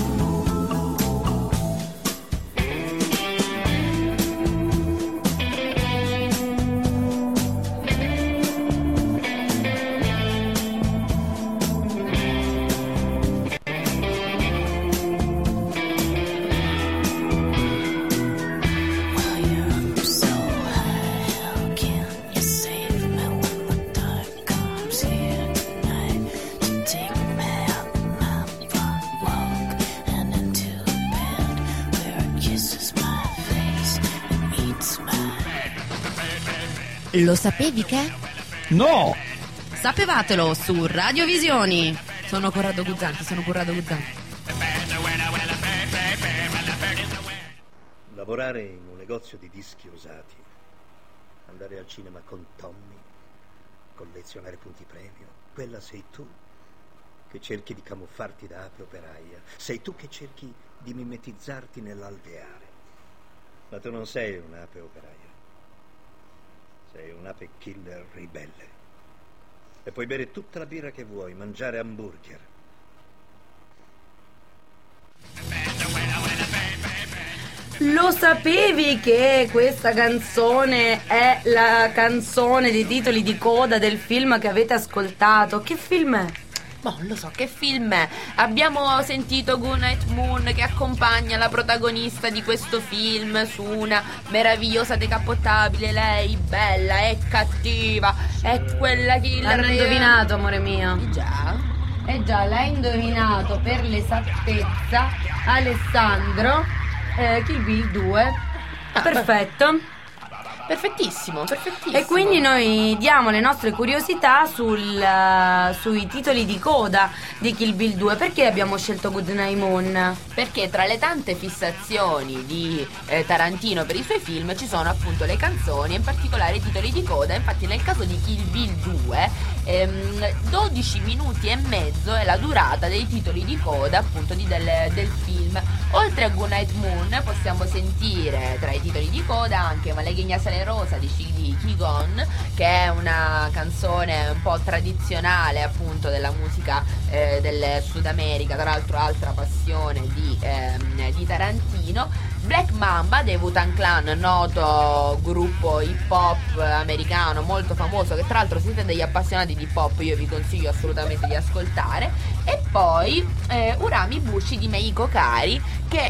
While you're up so high, how can you save me when the dark comes here tonight? To take me out my front walk and into bed where it kisses my face and eats my. Lo sapevi che? No! Sapevatelo su Radiovisioni. Sono Corrado Guzzanti. Lavorare in un negozio di dischi usati, andare al cinema con Tommy, collezionare punti premio, quella sei tu che cerchi di camuffarti da ape operaia, sei tu che cerchi di mimetizzarti nell'alveare. Ma tu non sei un'ape operaia, sei un'ape killer ribelle. E puoi bere tutta la birra che vuoi, mangiare hamburger. Lo sapevi che questa canzone è la canzone dei titoli di coda del film che avete ascoltato? Che film è? non lo so che film è. Abbiamo sentito Goodnight Moon che accompagna la protagonista di questo film su una meravigliosa decapottabile. Lei bella, è cattiva, è quella che l'hanno indovinato, amore mio. Già? Già, l'hai indovinato per l'esattezza, Alessandro. Kill Bill 2. Perfetto. Perfettissimo. E quindi noi diamo le nostre curiosità sui titoli di coda di Kill Bill 2. Perché abbiamo scelto Goodnight Moon? Perché tra le tante fissazioni di Tarantino per i suoi film ci sono appunto le canzoni, in particolare i titoli di coda. Infatti nel caso di Kill Bill 2 12 minuti e mezzo è la durata dei titoli di coda appunto del film. Oltre a Goodnight Moon possiamo sentire tra i titoli di coda anche Malagueña Salerosa di Kigon, che è una canzone un po' tradizionale appunto della musica del Sud America, tra l'altro altra passione di Tarantino. Black Mamba dei Wu-Tang Clan, noto gruppo hip hop americano molto famoso, che tra l'altro siete degli appassionati di hip hop, io vi consiglio assolutamente di ascoltare. E poi Urami Bushi di Meiko Kari, che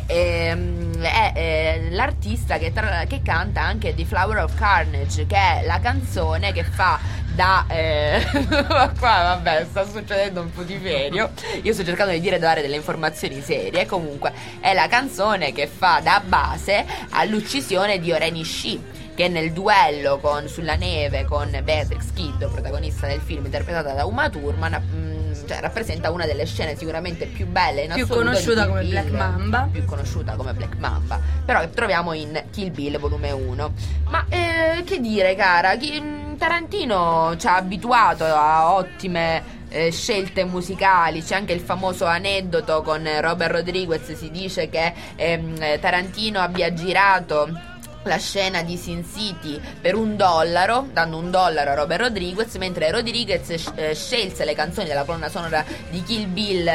è l'artista che canta anche The Flower of Carnage, che è la canzone che fa da qua vabbè sta succedendo un putiferio, io sto cercando di dare delle informazioni serie. Comunque è la canzone che fa da base all'uccisione di Oren Ishii, che nel duello sulla neve con Beatrix Kiddo, protagonista del film interpretata da Uma Thurman, rappresenta una delle scene sicuramente più belle in assoluto, più conosciuta come Black Mamba, però che troviamo in Kill Bill volume 1. Ma che dire, cara, Tarantino ci ha abituato a ottime scelte musicali. C'è anche il famoso aneddoto con Robert Rodriguez. Si dice che Tarantino abbia girato la scena di Sin City per $1, dando $1 a Robert Rodriguez, mentre Rodriguez scelse le canzoni della colonna sonora di Kill Bill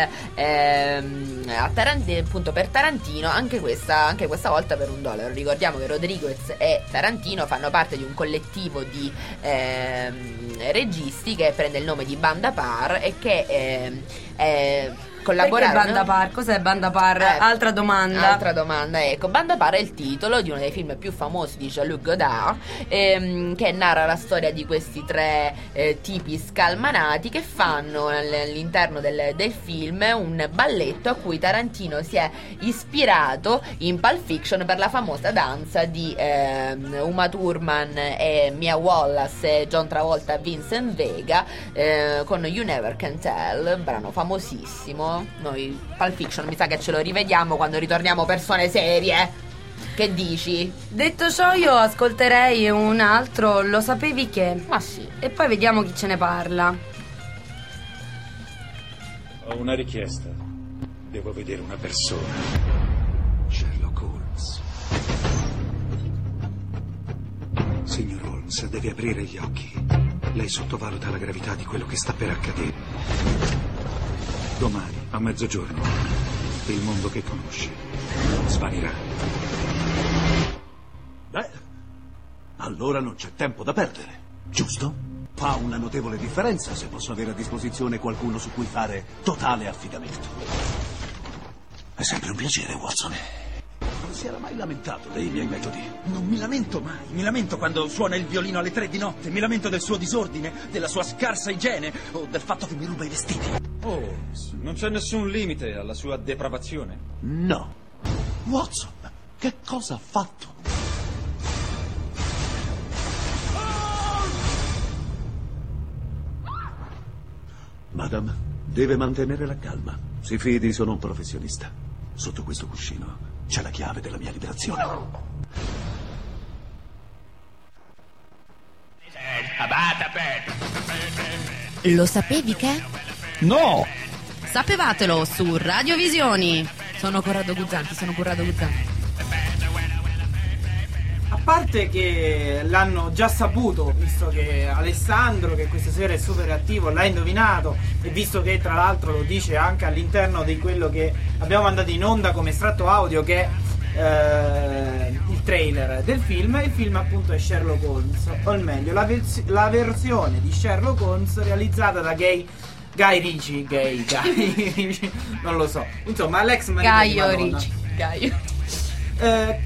appunto per Tarantino, anche questa volta per $1. Ricordiamo che Rodriguez e Tarantino fanno parte di un collettivo di registi che prende il nome di Banda Par e che collaborare. Perché Banda Par? Cos'è Banda Par? Altra domanda, ecco. Banda Par è il titolo di uno dei film più famosi di Jean-Luc Godard, che narra la storia di questi tre tipi scalmanati che fanno all'interno del film un balletto a cui Tarantino si è ispirato in Pulp Fiction per la famosa danza di Uma Thurman e Mia Wallace e John Travolta e Vincent Vega, con You Never Can Tell, un brano famosissimo. Noi Pulp Fiction mi sa che ce lo rivediamo quando ritorniamo persone serie. Che dici? Detto ciò, io ascolterei un altro Lo sapevi che? Ma sì. E poi vediamo chi ce ne parla. Ho una richiesta. Devo vedere una persona. Sherlock Holmes. Signor Holmes, deve aprire gli occhi. Lei sottovaluta la gravità di quello che sta per accadere. Domani, a mezzogiorno, il mondo che conosce svanirà. Beh, allora non c'è tempo da perdere, giusto? Fa una notevole differenza se posso avere a disposizione qualcuno su cui fare totale affidamento. È sempre un piacere, Watson. Non si era mai lamentato dei miei metodi. Non mi lamento mai. Mi lamento quando suona il violino alle 3 di notte. Mi lamento del suo disordine, della sua scarsa igiene o del fatto che mi ruba i vestiti. Oh, non c'è nessun limite alla sua depravazione. No. Watson, che cosa ha fatto? Madame, deve mantenere la calma. Si fidi, sono un professionista. Sotto questo cuscino c'è la chiave della mia liberazione. Lo sapevi che? No! Sapevatelo su Radiovisioni. Sono Corrado Guzzanti. A parte che l'hanno già saputo, visto che Alessandro, che questa sera è super attivo, l'ha indovinato, e visto che tra l'altro lo dice anche all'interno di quello che abbiamo mandato in onda come estratto audio, che è il trailer del film. Il film appunto è Sherlock Holmes, o meglio la versione di Sherlock Holmes realizzata da Guy Guy Ritchie, non lo so. Insomma, l'ex marito di Gaio Madonna. Ricci. Gaio.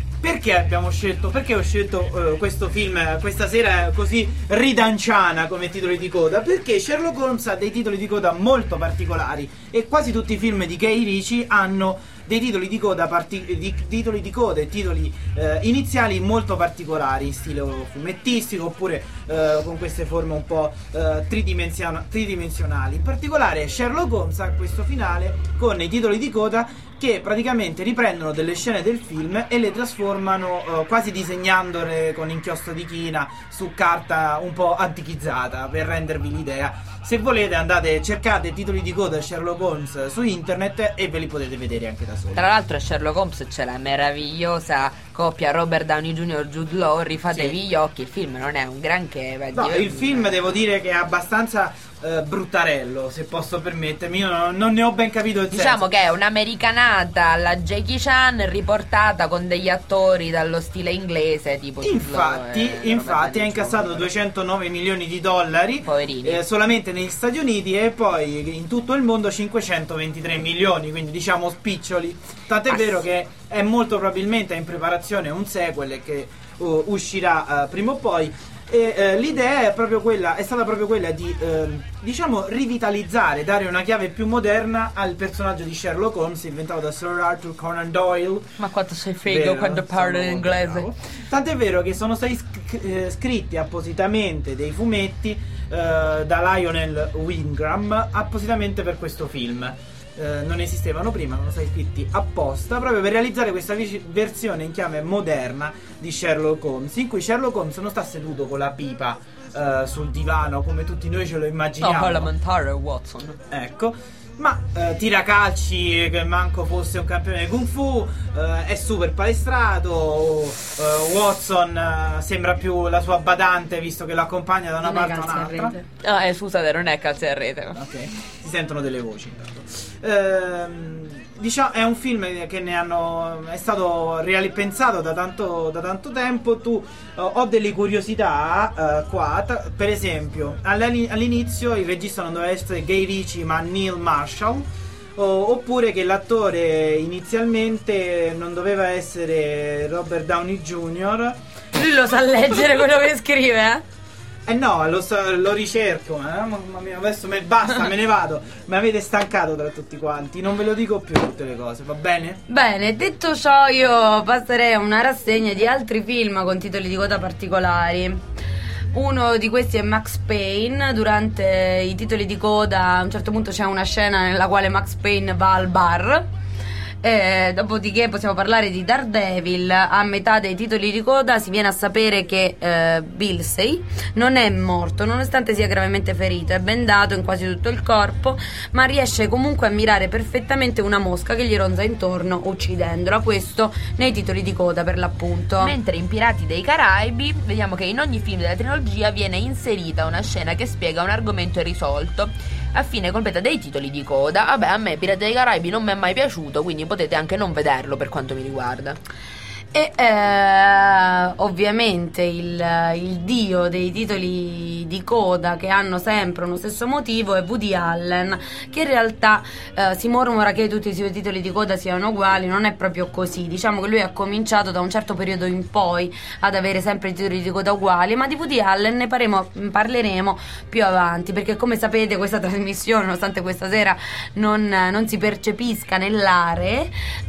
Perché ho scelto questo film questa sera così ridanciana come titoli di coda? Perché Sherlock Holmes ha dei titoli di coda molto particolari e quasi tutti i film di Guy Ritchie hanno dei titoli di coda titoli di coda e titoli iniziali molto particolari, in stile fumettistico oppure con queste forme un po' tridimensionali. In particolare Sherlock Holmes ha questo finale con i titoli di coda che praticamente riprendono delle scene del film e le trasformano quasi disegnandole con inchiostro di china su carta un po' antichizzata, per rendervi l'idea. Se volete cercate titoli di coda Sherlock Holmes su internet e ve li potete vedere anche da soli. Tra l'altro a Sherlock Holmes c'è la meravigliosa coppia Robert Downey Jr. Jude Law, rifatevi gli occhi, il film non è un granché. No, il film devo dire che è abbastanza bruttarello, se posso permettermi. Io non ne ho ben capito il Diciamo senso. che è un'americanata alla Jackie Chan riportata con degli attori dallo stile inglese tipo Infatti ha incassato 209 milioni di dollari solamente negli Stati Uniti e poi in tutto il mondo 523 milioni, quindi diciamo spiccioli. Tant'è vero che è molto probabilmente in preparazione un sequel che uscirà prima o poi. E l'idea è stata proprio quella di diciamo rivitalizzare, dare una chiave più moderna al personaggio di Sherlock Holmes inventato da Sir Arthur Conan Doyle. Ma quanto sei figo quando parli in inglese. Bravo. Tant'è vero che sono stati scritti appositamente dei fumetti da Lionel Wingram appositamente per questo film. Non esistevano prima, sono stati scritti apposta proprio per realizzare questa versione in chiave moderna di Sherlock Holmes, in cui Sherlock Holmes non sta seduto con la pipa sul divano come tutti noi ce lo immaginiamo. No, elementare Watson. Ecco, ma tira calci che manco fosse un campione di Kung Fu, è super palestrato. Watson sembra più la sua badante visto che lo accompagna da una parte a un'altra. Scusate, non è calcio a rete. Ok, si sentono delle voci intanto. Diciamo è un film che è stato pensato da tanto tempo. Ho delle curiosità qua, per esempio all'inizio il regista non doveva essere Guy Ritchie ma Neil Marshall, oppure che l'attore inizialmente non doveva essere Robert Downey Jr. Lui lo sa leggere quello che scrive, no, lo ricerco, mamma mia, adesso basta, me ne vado. Mi avete stancato tra tutti quanti, non ve lo dico più tutte le cose, va bene? Bene, detto ciò io passerei a una rassegna di altri film con titoli di coda particolari. Uno di questi è Max Payne. Durante i titoli di coda a un certo punto c'è una scena nella quale Max Payne va al bar. Dopodiché possiamo parlare di Daredevil. A metà dei titoli di coda si viene a sapere che Bilsey non è morto, nonostante sia gravemente ferito, è bendato in quasi tutto il corpo, ma riesce comunque a mirare perfettamente una mosca che gli ronza intorno uccidendola. Questo nei titoli di coda, per l'appunto. Mentre in Pirati dei Caraibi vediamo che in ogni film della trilogia viene inserita una scena che spiega un argomento irrisolto a fine completa dei titoli di coda. Vabbè, a me Pirati dei Caraibi non mi è mai piaciuto, quindi potete anche non vederlo per quanto mi riguarda. E ovviamente il dio dei titoli di coda che hanno sempre uno stesso motivo è Woody Allen, che in realtà si mormora che tutti i suoi titoli di coda siano uguali. Non è proprio così. Diciamo che lui ha cominciato da un certo periodo in poi ad avere sempre i titoli di coda uguali, ma di Woody Allen ne parleremo più avanti, perché come sapete questa trasmissione, nonostante questa sera non si percepisca nell'are,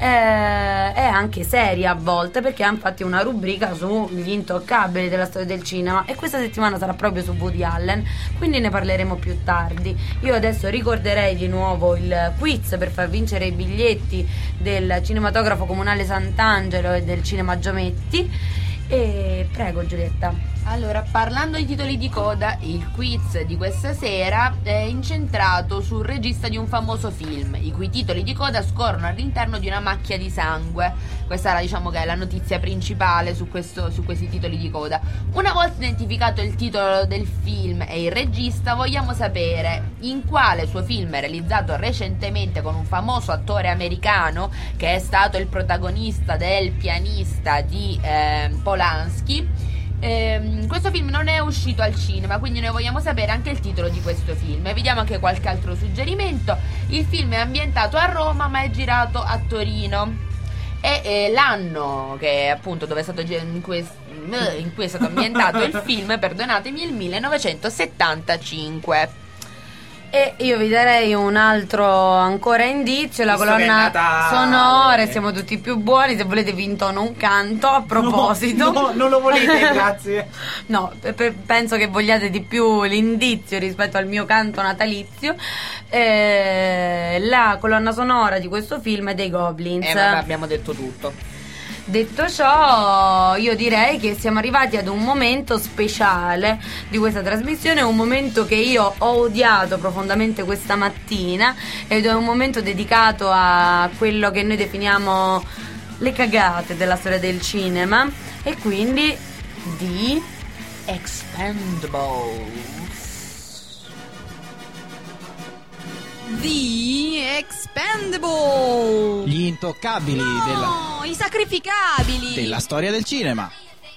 è anche seria a volte, perché ha infatti una rubrica sugli intoccabili della storia del cinema e questa settimana sarà proprio su Woody Allen, quindi ne parleremo più tardi. Io adesso ricorderei di nuovo il quiz per far vincere i biglietti del Cinematografo Comunale Sant'Angelo e del Cinema Giometti, e prego Giulietta. Allora, parlando di titoli di coda, il quiz di questa sera è incentrato sul regista di un famoso film, i cui titoli di coda scorrono all'interno di una macchia di sangue. Questa era, diciamo, che è la notizia principale su questi titoli di coda. Una volta identificato il titolo del film e il regista, vogliamo sapere in quale suo film realizzato recentemente con un famoso attore americano che è stato il protagonista del Pianista di Polanski Questo film non è uscito al cinema, quindi noi vogliamo sapere anche il titolo di questo film. E vi diamo anche qualche altro suggerimento. Il film è ambientato a Roma, ma è girato a Torino. E l'anno che appunto dove è stato in cui è stato ambientato il film, perdonatemi, il 1975. E io vi darei un altro ancora indizio, la colonna sonora, siamo tutti più buoni, se volete vi intono un canto a proposito. No, non lo volete, grazie. No, penso che vogliate di più l'indizio rispetto al mio canto natalizio. La colonna sonora di questo film è dei Goblins. Vabbè, abbiamo detto tutto. Detto ciò, io direi che siamo arrivati ad un momento speciale di questa trasmissione, un momento che io ho odiato profondamente questa mattina, ed è un momento dedicato a quello che noi definiamo le cagate della storia del cinema, e quindi di Expendables. The Expendables. Gli intoccabili I sacrificabili della storia del cinema.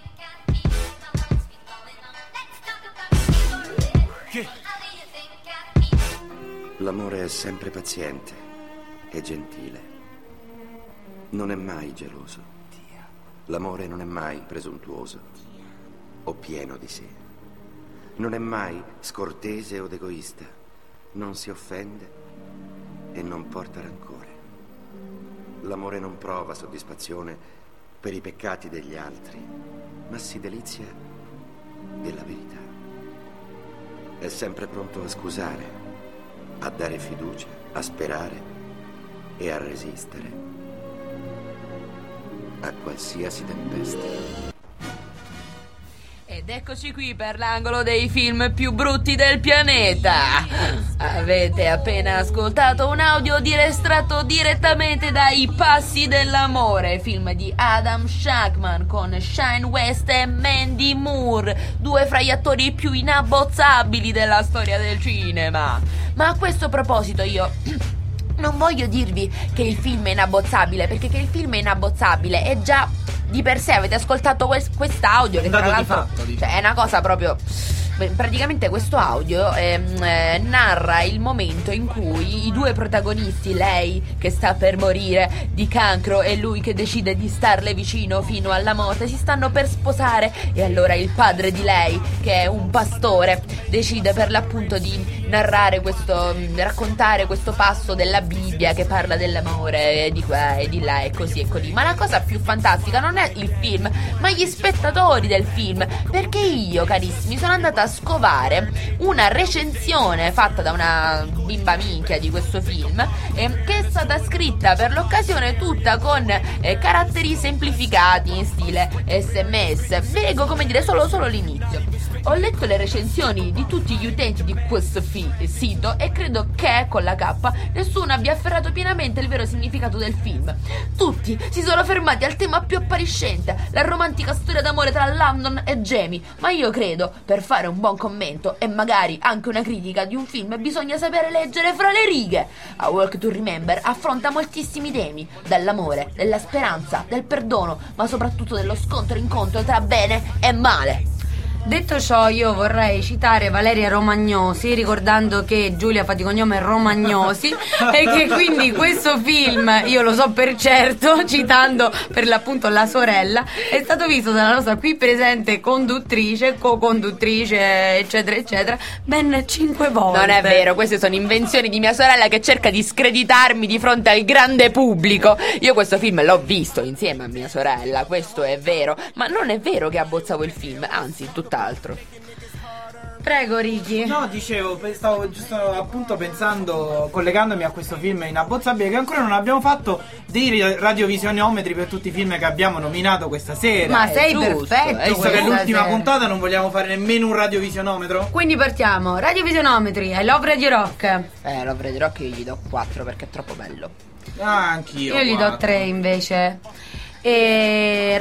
L'amore è sempre paziente e gentile. Non è mai geloso. L'amore non è mai presuntuoso o pieno di sé. Non è mai scortese o egoista. Non si offende e non porta rancore. L'amore non prova soddisfazione per i peccati degli altri, ma si delizia della verità. È sempre pronto a scusare, a dare fiducia, a sperare e a resistere a qualsiasi tempesta. Ed eccoci qui per l'angolo dei film più brutti del pianeta. Avete appena ascoltato un audio estratto direttamente dai Passi dell'amore, film di Adam Shackman con Shane West e Mandy Moore, due fra gli attori più inabbozzabili della storia del cinema. Ma a questo proposito io non voglio dirvi che il film è inabbozzabile, perché che il film è inabbozzabile è già di per sé. Avete ascoltato quest'audio che tra l'altro è una cosa proprio... Praticamente questo audio narra il momento in cui i due protagonisti, lei che sta per morire di cancro e lui che decide di starle vicino fino alla morte, si stanno per sposare, e allora il padre di lei, che è un pastore, decide per l'appunto di narrare raccontare questo passo della Bibbia che parla dell'amore di qua e di là e così e così. Ma la cosa più fantastica non è il film, ma gli spettatori del film, perché io, carissimi, sono andata a scovare una recensione fatta da una bimba minchia di questo film, che è stata scritta per l'occasione tutta con caratteri semplificati in stile SMS. Vi leggo, come dire, solo l'inizio. Ho letto le recensioni di tutti gli utenti di questo sito e credo che, con la K, nessuno abbia afferrato pienamente il vero significato del film. Tutti si sono fermati al tema più appariscente, la romantica storia d'amore tra Landon e Jamie, ma io credo, per fare un buon commento e magari anche una critica di un film, bisogna sapere leggere fra le righe. A Walk to Remember affronta moltissimi temi, dall'amore, della speranza, del perdono, ma soprattutto dello scontro-incontro tra bene e male. Detto ciò, io vorrei citare Valeria Romagnosi, ricordando che Giulia fa di cognome Romagnosi e che quindi questo film, io lo so per certo, citando per l'appunto la sorella, è stato visto dalla nostra qui presente conduttrice, co-conduttrice, eccetera eccetera, ben 5 volte. Non è vero, queste sono invenzioni di mia sorella che cerca di screditarmi di fronte al grande pubblico. Io questo film l'ho visto insieme a mia sorella, questo è vero, ma non è vero che abbozzavo il film, anzi tutt'altro. Prego, Ricky. No, dicevo, stavo giusto appunto pensando, collegandomi a questo film inabbozzabile, che ancora non abbiamo fatto dei radiovisionometri per tutti i film che abbiamo nominato questa sera. Ma sei perfetto. Visto che è l'ultima puntata, non vogliamo fare nemmeno un radiovisionometro? Quindi partiamo. Radiovisionometri. I Love Radio Rock. Love Radio Rock io gli do 4 perché è troppo bello. Anch'io. Io gli do 3 invece. E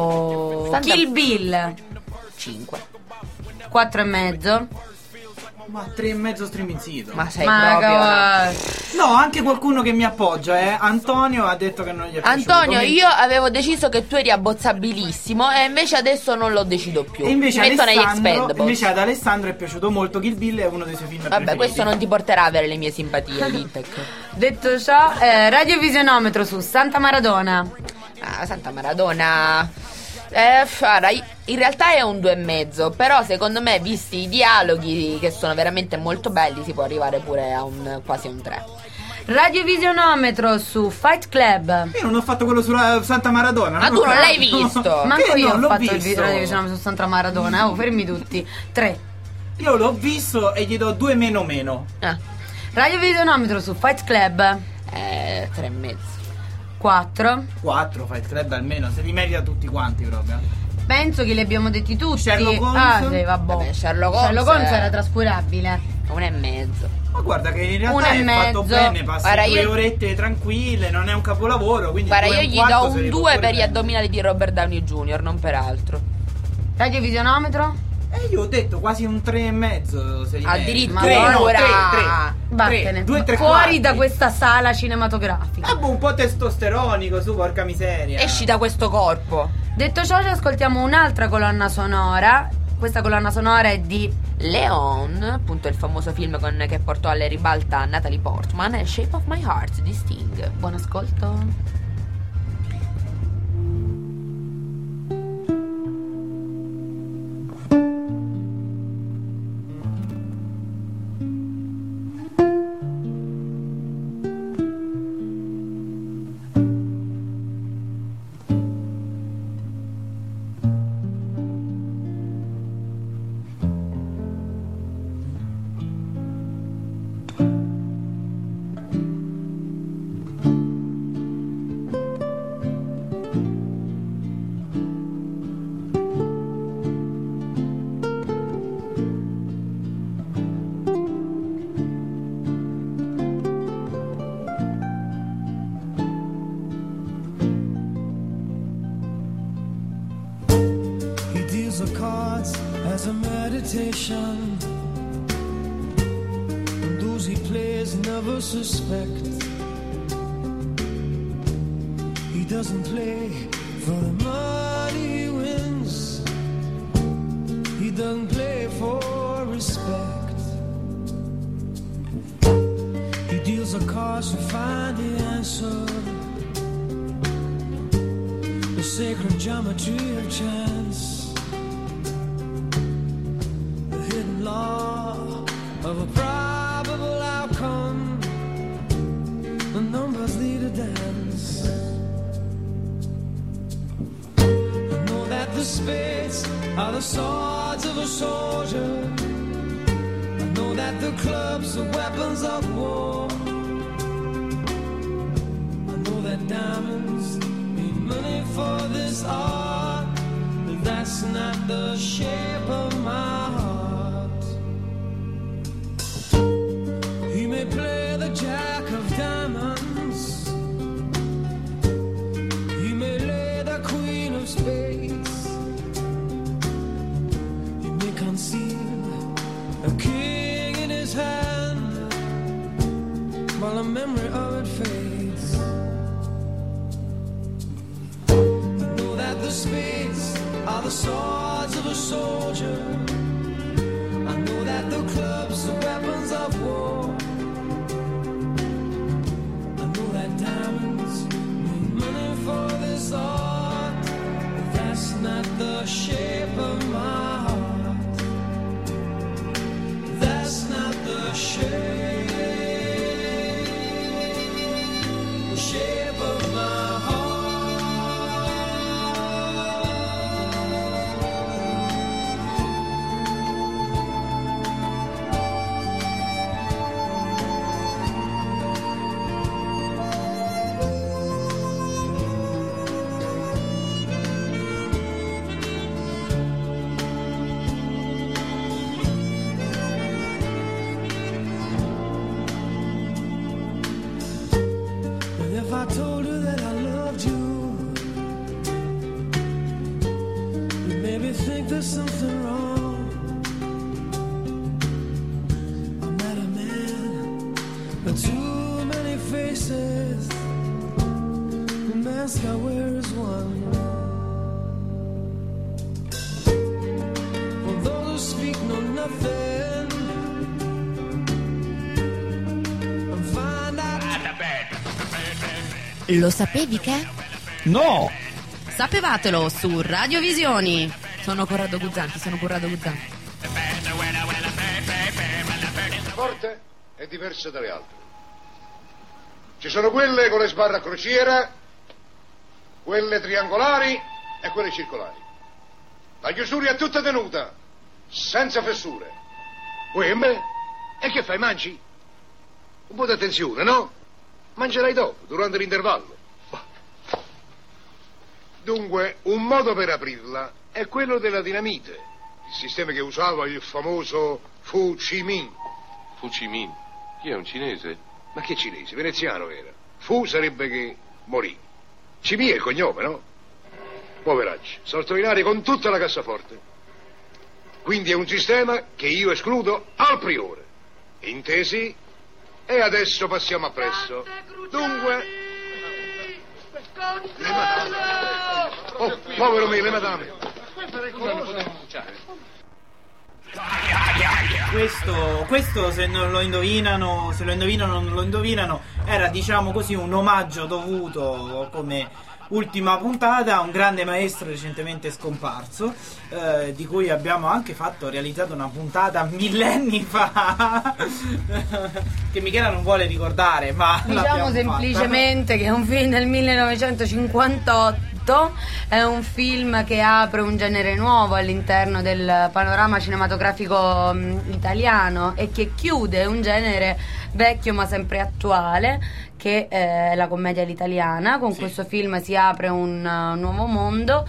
radiovisionometro Kill Bill 5. 4,5. Ma 3,5 streaming sito. Ma sei proprio... No, anche qualcuno che mi appoggia, Antonio ha detto che non gli è piaciuto. Antonio, io avevo deciso che tu eri abbozzabilissimo e invece adesso non lo decido più. E invece, Mi metto negli Expendables. invece ad Alessandro è piaciuto molto Kill Bill, è uno dei suoi film preferiti. Vabbè, questo non ti porterà a avere le mie simpatie, Vitek. Detto ciò, radiovisionometro su Santa Maradona. Santa Maradona... guarda, in realtà è un 2,5, però secondo me, visti i dialoghi che sono veramente molto belli, si può arrivare pure a quasi un 3. Radiovisionometro su Fight Club. Io non ho fatto quello sulla Santa Maradona. Ma tu non l'hai visto? Manco io non ho l'ho fatto il visto. radiovisionometro su Santa Maradona. Fermi tutti. 3. Io l'ho visto e gli do 2 meno. Radiovisionometro su Fight Club. 3,5. 4. Fight Club almeno, se li merita tutti quanti proprio. Penso che li abbiamo detti tutti. Sherlock Holmes? Sì, vabbè. Vabbè, Sherlock Holmes era trascurabile. 1,5. Ma guarda che in realtà è fatto bene, passi 2 orette tranquille, non è un capolavoro, quindi guarda, io gli do un 2 per gli gli addominali di Robert Downey Jr., non per altro. Radiovisionometro? Io ho detto quasi un 3,5 se li addirittura 3. Vattene. 2, 3 fuori da questa sala cinematografica. Un po' testosteronico, su, porca miseria. Esci da questo corpo. Detto ciò, ci ascoltiamo un'altra colonna sonora. Questa colonna sonora è di Leon, appunto il famoso film che portò alla ribalta Natalie Portman, è Shape of My Heart di Sting. Buon ascolto. The cards as a meditation, and those he plays never suspect. He doesn't play for the money he wins, he doesn't play for respect. He deals the cards to find the answer, the sacred geometry of chance, law of a probable outcome. The numbers lead a dance. I know that the spades are the swords of a soldier. I know that the clubs are weapons of war. I know that diamonds mean money for this art, but that's not the shape of my heart. He may play the jack of diamonds, he may lay the queen of spades, he may conceal a king in his hand while the memory of it fades. I know that the spades are the swords of a soldier. I know that the clubs are weapons of war. I know that diamonds mean money for this art, but that's not the shape of my heart. That's not the shape of my heart. If I told you that I loved you, you maybe think there's something wrong. I wear is one. For those who speak know nothing and find out. Lo sapevi che? No! Sapevatelo su Radiovisioni. Sono Corrado Guzzanti. Forte è diversa dalle altre. Ci sono quelle con le sbarre a crociera, quelle triangolari e quelle circolari. La chiusura è tutta tenuta, senza fessure. Uè, e che fai, mangi? Un po' di attenzione, no? Mangerai dopo, durante l'intervallo. Dunque, un modo per aprirla è quello della dinamite, il sistema che usava il famoso Fu Chi Minh. Fu Chi Minh? Chi è, un cinese? Ma che cinese? Veneziano era. Fu sarebbe che morì. Chi Minh è il cognome, no? Poveracci, saltò in aria con tutta la cassaforte. Quindi è un sistema che io escludo al priore. Intesi? E adesso passiamo appresso. Dunque... Le madame. Oh, povero me, le madame. Questo se non lo indovinano, se lo indovinano o non lo indovinano, era, diciamo così, un omaggio dovuto come ultima puntata a un grande maestro recentemente scomparso, di cui abbiamo anche realizzato una puntata millenni fa che Michela non vuole ricordare, ma diciamo semplicemente che è un film del 1958. È un film che apre un genere nuovo all'interno del panorama cinematografico italiano e che chiude un genere vecchio ma sempre attuale, che è la commedia all'italiana. Con questo film si apre un nuovo mondo.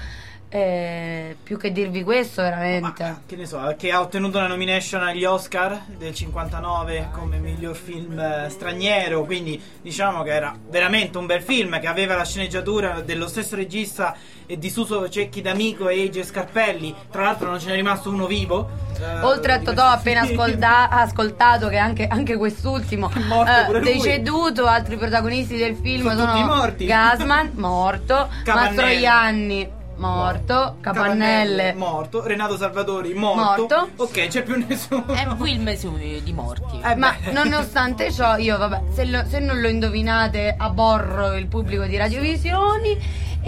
Più che dirvi questo, veramente, che ne so, che ha ottenuto una nomination agli Oscar del 59 come miglior film straniero, quindi diciamo che era veramente un bel film, che aveva la sceneggiatura dello stesso regista e di Suso Cecchi D'Amico e Eige Scarpelli. Tra l'altro non ce n'è rimasto uno vivo, oltre a Totò appena ascoltato, che anche quest'ultimo deceduto. Altri protagonisti del film sono morti. Gasman morto, Mastroianni morto, Capannelle morto, Renato Salvatori morto. Ok, c'è più nessuno. È un film di morti. Ma nonostante ciò, io se non lo indovinate aborro il pubblico di Radiovisioni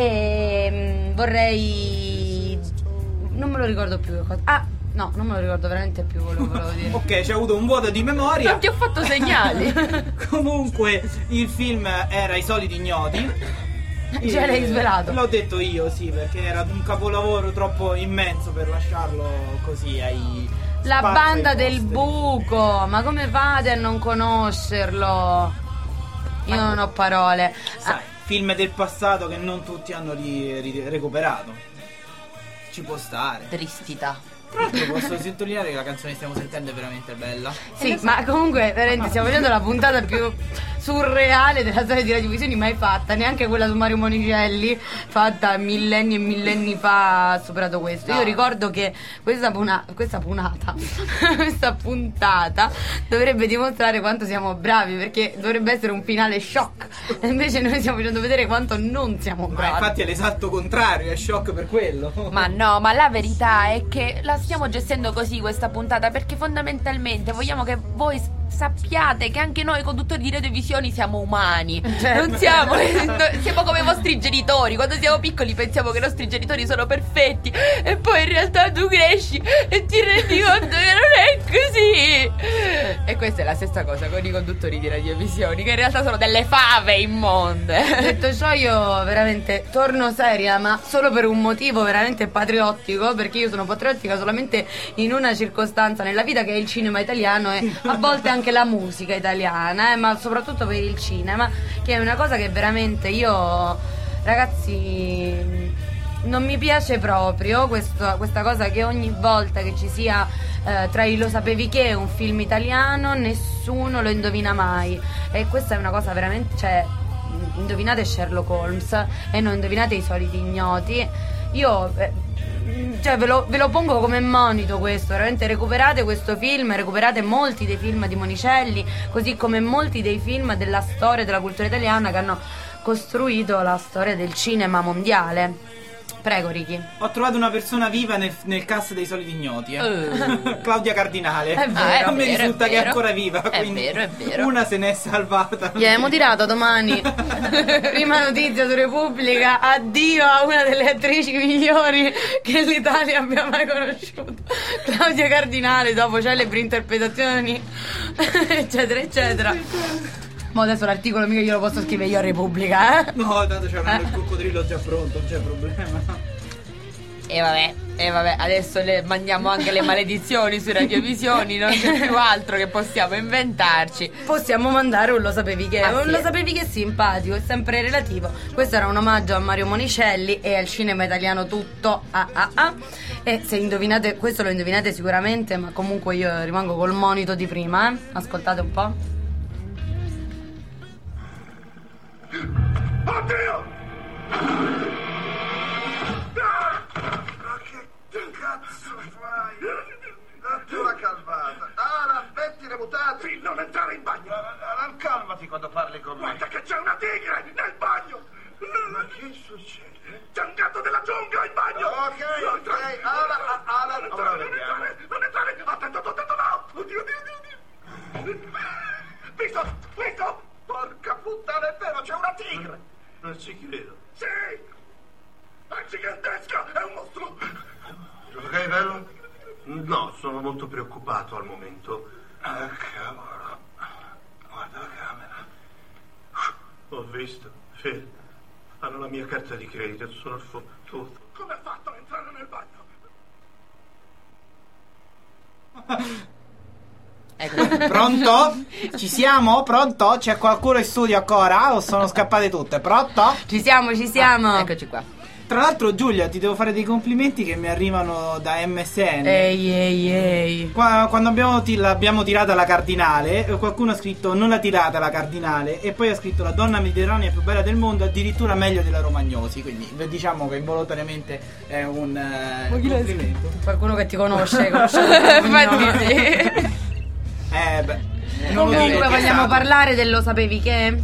e vorrei, non me lo ricordo più no, non me lo ricordo veramente più, volevo dire. Ok, c'è avuto un vuoto di memoria. Non ti ho fatto segnali. Comunque il film era I soliti ignoti. Ce l'hai svelato. L'ho detto io, sì, perché era un capolavoro troppo immenso per lasciarlo così ai... La banda del buco, ma come fate a non conoscerlo? Io non ho parole. Sai, film del passato che non tutti hanno recuperato. Ci può stare. Tristità. Tra l'altro posso sottolineare che la canzone che stiamo sentendo è veramente bella. Sì, ma comunque veramente stiamo facendo la puntata più surreale della storia di Radiovisioni mai fatta. Neanche quella su Mario Monicelli, fatta millenni e millenni fa, ha superato questo. Io ricordo che questa puntata dovrebbe dimostrare quanto siamo bravi, perché dovrebbe essere un finale shock. E invece noi stiamo facendo vedere quanto non siamo bravi. Ma infatti è l'esatto contrario, è shock per quello. Ma no, ma la verità è che la stiamo gestendo così questa puntata perché fondamentalmente vogliamo che voi sappiate che anche noi conduttori di Radiovisioni siamo umani. Non siamo come i vostri genitori. Quando siamo piccoli pensiamo che i nostri genitori sono perfetti e poi in realtà tu cresci e ti rendi conto che non è così. E questa è la stessa cosa con i conduttori di Radiovisioni, che in realtà sono delle fave immonde. Detto ciò, io veramente torno seria, ma solo per un motivo veramente patriottico, perché io sono patriottica solamente in una circostanza nella vita, che è il cinema italiano e a volte anche la musica italiana, ma soprattutto per il cinema, che è una cosa che veramente io, ragazzi, non mi piace proprio questa cosa che ogni volta che ci sia tra i Lo sapevi che un film italiano nessuno lo indovina mai, e questa è una cosa veramente, cioè, indovinate Sherlock Holmes e non indovinate I soliti ignoti. Io cioè ve lo pongo come monito questo, veramente recuperate questo film, recuperate molti dei film di Monicelli, così come molti dei film della storia della cultura italiana che hanno costruito la storia del cinema mondiale. Prego, Ricky. Ho trovato una persona viva nel cast dei Soliti Ignoti. Claudia Cardinale. È vero, A me è vero, risulta è che è vero. ancora viva. È Quindi vero, è vero. una se n'è salvata. Gli abbiamo tirato domani. Prima notizia su Repubblica. Addio a una delle attrici migliori che l'Italia abbia mai conosciuto. Claudia Cardinale, dopo celebri interpretazioni, eccetera, eccetera. Ma adesso l'articolo mica glielo posso scrivere io a Repubblica, eh? No, tanto c'è il coccodrillo già pronto, non c'è problema. E vabbè, adesso le mandiamo anche le maledizioni su Radiovisioni, non c'è più altro che possiamo inventarci. Possiamo mandare un lo sapevi che? Ah, Un sì. lo sapevi che è simpatico, è sempre relativo. Questo era un omaggio a Mario Monicelli e al cinema italiano tutto. E se indovinate, questo lo indovinate sicuramente, ma comunque io rimango col monito di prima, eh? Ascoltate un po'. Oddio! Ma che cazzo fai? Datti una calmata. Alan, metti le mutande. Sì, non entrare in bagno. Alan, calmati quando parli con me. Guarda che c'è una tigre nel bagno. Ma che succede? C'è un gatto della giungla in bagno. Ok, Alan, ora vediamo. Non entrare, attento, no. Oddio. Visto? Porca puttana, è vero, c'è una tigre. Non ci credo. Sì! È gigantesca, è un mostro. Ok, bello? No, sono molto preoccupato al momento. Ah, cavolo. Guarda la camera. Ho visto. Sì. Hanno la mia carta di credito, sono il fottuto. Come ha fatto a entrare nel bagno? Pronto? Ci siamo? Pronto? C'è qualcuno in studio ancora? O sono scappate tutte? Pronto? Ci siamo. Eccoci qua. Tra l'altro, Giulia, ti devo fare dei complimenti che mi arrivano da MSN. Ehi. Quando l'abbiamo tirata la Cardinale, qualcuno ha scritto non la tirata la Cardinale, e poi ha scritto la donna mediterranea più bella del mondo, addirittura meglio della Romagnosi. Quindi diciamo che involontariamente è un complimento. Qualcuno che ti conosce, Infatti sì. Non lo dico, Comunque è vogliamo stato. parlare del lo sapevi che?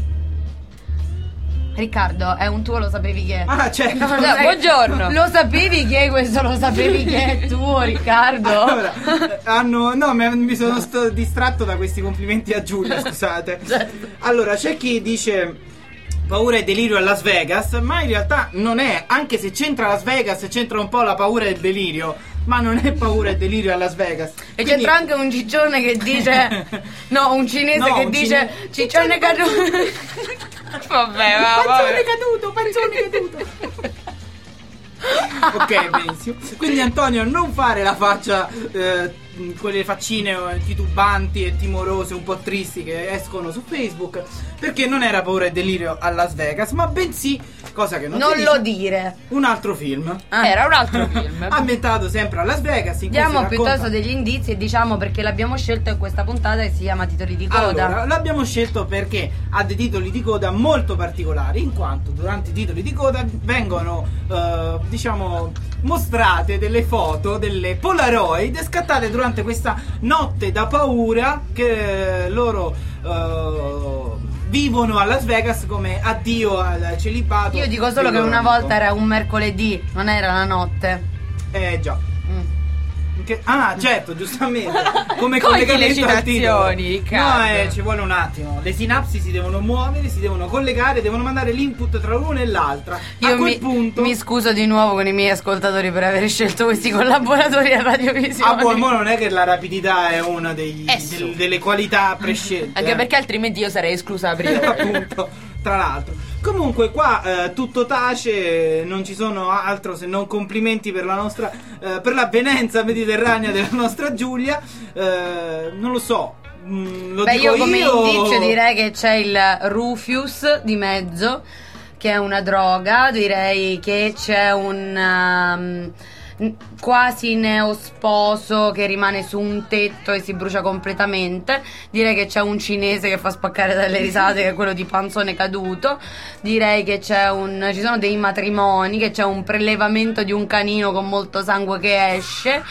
Riccardo, è un tuo lo sapevi che? Ah, certo. Buongiorno. Lo sapevi che questo lo sapevi che è tuo, Riccardo? Allora, mi sono distratto da questi complimenti a Giulia, scusate. Allora, c'è chi dice paura e delirio a Las Vegas, ma in realtà non è, anche se c'entra Las Vegas, c'entra un po' la paura e il delirio, ma non è paura e delirio a Las Vegas. E c'entra anche un ciccione che dice un cinese che dice ciccione caduto. Vabbè, Panzone caduto. Ok, benissimo. Quindi Antonio, non fare la faccia, quelle faccine titubanti e timorose, un po' tristi che escono su Facebook, perché non era paura e delirio a Las Vegas, ma bensì, cosa che non si dice, lo dire, un altro film. Era un altro film ambientato sempre a Las Vegas, in cui diamo si piuttosto racconta... degli indizi e diciamo perché l'abbiamo scelto in questa puntata che si chiama Titoli di coda. Allora, l'abbiamo scelto perché ha dei titoli di coda molto particolari, in quanto durante i titoli di coda vengono diciamo mostrate delle foto, delle Polaroid scattate durante questa notte da paura che loro vivono a Las Vegas come addio al celibato. Io dico solo che una volta era un mercoledì, non era la notte. Già. Certo, giustamente. Come Cogli collegamento le al titolo. citazioni, Riccardo. No, ci vuole un attimo. Le sinapsi si devono muovere, si devono collegare, devono mandare l'input tra l'una e l'altra. Io mi scuso di nuovo con i miei ascoltatori per aver scelto questi collaboratori a Radiovisione. Ma non è che la rapidità è una delle qualità prescelte. Anche perché altrimenti io sarei esclusa a priori. Appunto, tra l'altro. Comunque qua tutto tace, non ci sono altro se non complimenti per la nostra per l'avvenenza mediterranea della nostra Giulia. Non lo so. Lo dico io come indizio direi che c'è il Rufius di mezzo, che è una droga. Direi che c'è un quasi neosposo che rimane su un tetto e si brucia completamente. Direi che c'è un cinese che fa spaccare dalle risate, che è quello di Panzone caduto. Direi che ci sono dei matrimoni, che c'è un prelevamento di un canino con molto sangue che esce,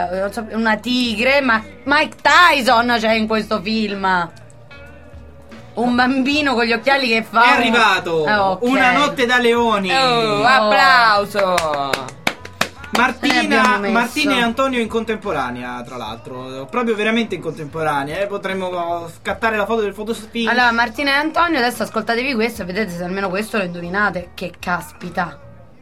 una tigre, ma Mike Tyson c'è in questo film. Un bambino con gli occhiali che fa... È arrivato! Ok. Una notte da leoni! Applauso! Martina e Antonio in contemporanea, tra l'altro, proprio veramente in contemporanea. Potremmo scattare la foto del fotospin. Allora, Martina e Antonio, adesso ascoltatevi questo e vedete se almeno questo lo indovinate. Che caspita.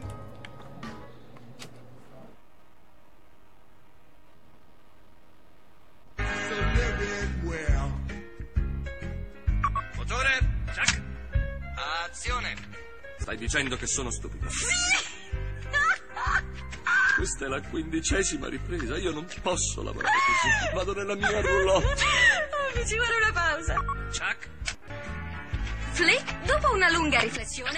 Motore, Jack. Azione. Stai dicendo che sono stupido? Questa è la 15ª ripresa, io non posso lavorare così. Vado nella mia roulotte. Mi ci vuole una pausa. Chuck. Flick, dopo una lunga riflessione...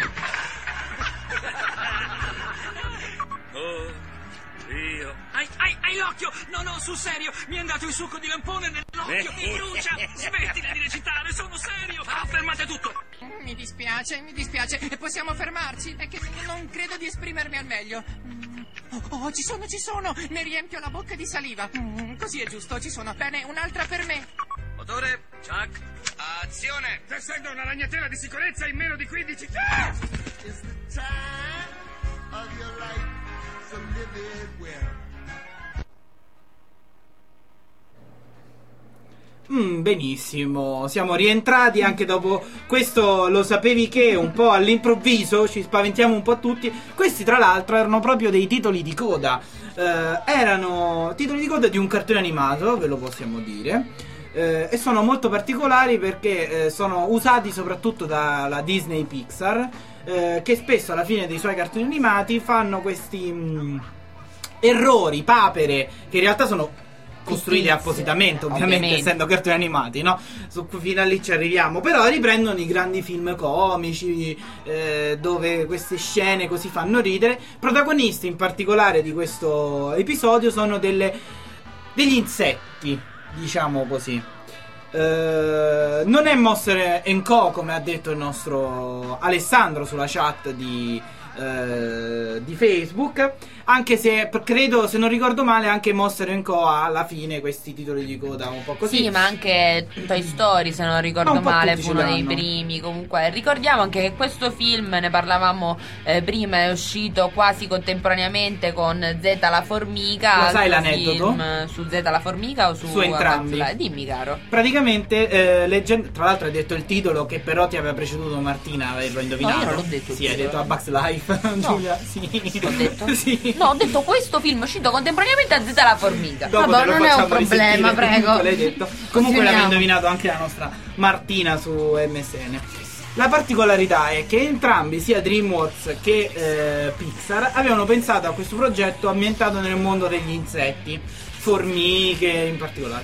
Oh, Dio. Hai l'occhio! No, sul serio! Mi è andato il succo di lampone nell'occhio! Mi brucia! Smettila di recitare, sono serio! Fermate tutto! Mi dispiace. Possiamo fermarci? È che non credo di esprimermi al meglio. Oh, ci sono! Ne riempio la bocca di saliva. Così è giusto, ci sono. Bene, un'altra per me. Motore, Chuck. Azione! Tessendo una ragnatela di sicurezza in meno di 15... Benissimo, siamo rientrati anche dopo questo lo sapevi che un po' all'improvviso, ci spaventiamo un po' tutti. Questi tra l'altro erano proprio dei titoli di coda, erano titoli di coda di un cartone animato, ve lo possiamo dire, e sono molto particolari perché sono usati soprattutto dalla Disney Pixar, che spesso alla fine dei suoi cartoni animati fanno questi errori, papere, che in realtà sono costruiti appositamente, ovviamente, essendo cartoni animati, no? Fino a lì ci arriviamo. Però riprendono i grandi film comici, dove queste scene così fanno ridere. Protagonisti in particolare di questo episodio sono degli insetti, diciamo così. Non è Monster & Co, come ha detto il nostro Alessandro sulla chat di Facebook, anche se credo, se non ricordo male, anche Monster & Co ha alla fine questi titoli di coda un po' così. Sì, ma anche Toy Story, se non ricordo male, fu uno dei primi. Comunque ricordiamo anche che questo film, ne parlavamo prima, è uscito quasi contemporaneamente con Z la formica. Lo sai l'aneddoto? Su Z la formica o su entrambi? Dimmi, caro. Praticamente, tra l'altro hai detto il titolo che però ti aveva preceduto Martina, avevo indovinato. No, io non l'ho detto. Sì, hai detto A Bugs Life. Giulia, sì. Ho detto? Sì. No, ho detto questo film è uscito contemporaneamente a Z la formica. Vabbè, non è un problema, prego. L'hai detto. Comunque l'aveva indovinato anche la nostra Martina su MSN. La particolarità è che entrambi, sia DreamWorks che Pixar, avevano pensato a questo progetto ambientato nel mondo degli insetti, formiche in particolare.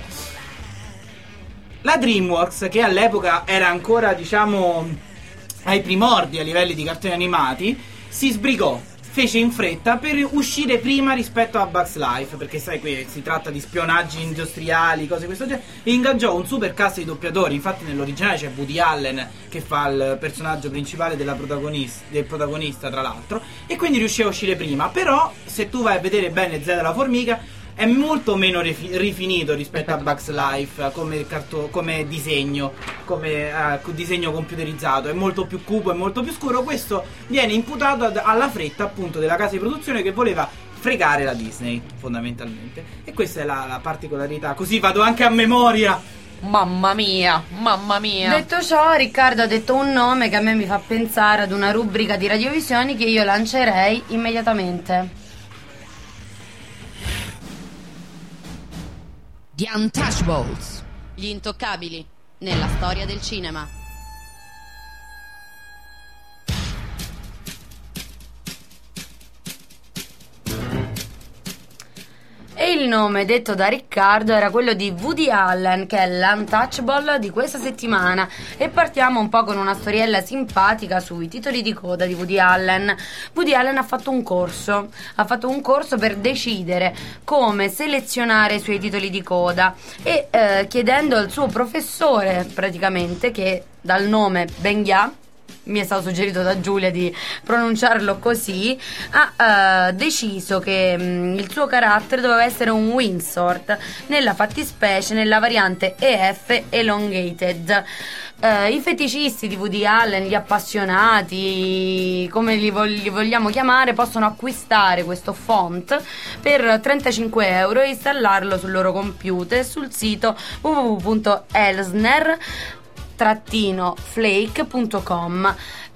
La DreamWorks, che all'epoca era ancora, diciamo, ai primordi a livelli di cartoni animati, si sbrigò, fece in fretta per uscire prima rispetto a Bugs Life, perché sai, qui si tratta di spionaggi industriali, cose di questo genere, e ingaggiò un super cast di doppiatori. Infatti nell'originale c'è Woody Allen che fa il personaggio principale del protagonista, tra l'altro, e quindi riuscì a uscire prima. Però se tu vai a vedere bene Z la formica è molto meno rifinito rispetto a Bugs Life come disegno, come disegno computerizzato. È molto più cupo, è molto più scuro. Questo viene imputato alla fretta, appunto, della casa di produzione che voleva fregare la Disney, fondamentalmente. E questa è la particolarità. Così vado anche a memoria. Mamma mia. Detto ciò, Riccardo ha detto un nome che a me mi fa pensare ad una rubrica di radiovisioni che io lancerei immediatamente. The Untouchables, gli intoccabili nella storia del cinema. E il nome detto da Riccardo era quello di Woody Allen, che è l'Untouchable di questa settimana. E partiamo un po' con una storiella simpatica sui titoli di coda di Woody Allen. Woody Allen ha fatto un corso per decidere come selezionare i suoi titoli di coda e chiedendo al suo professore, praticamente, che dal nome Ben-Ya, mi è stato suggerito da Giulia di pronunciarlo così, ha deciso che il suo carattere doveva essere un Windsor, nella fattispecie nella variante EF Elongated. I feticisti di Woody Allen, gli appassionati, come li vogliamo chiamare, possono acquistare questo font per 35 euro e installarlo sul loro computer sul sito www.elsner-flake.com.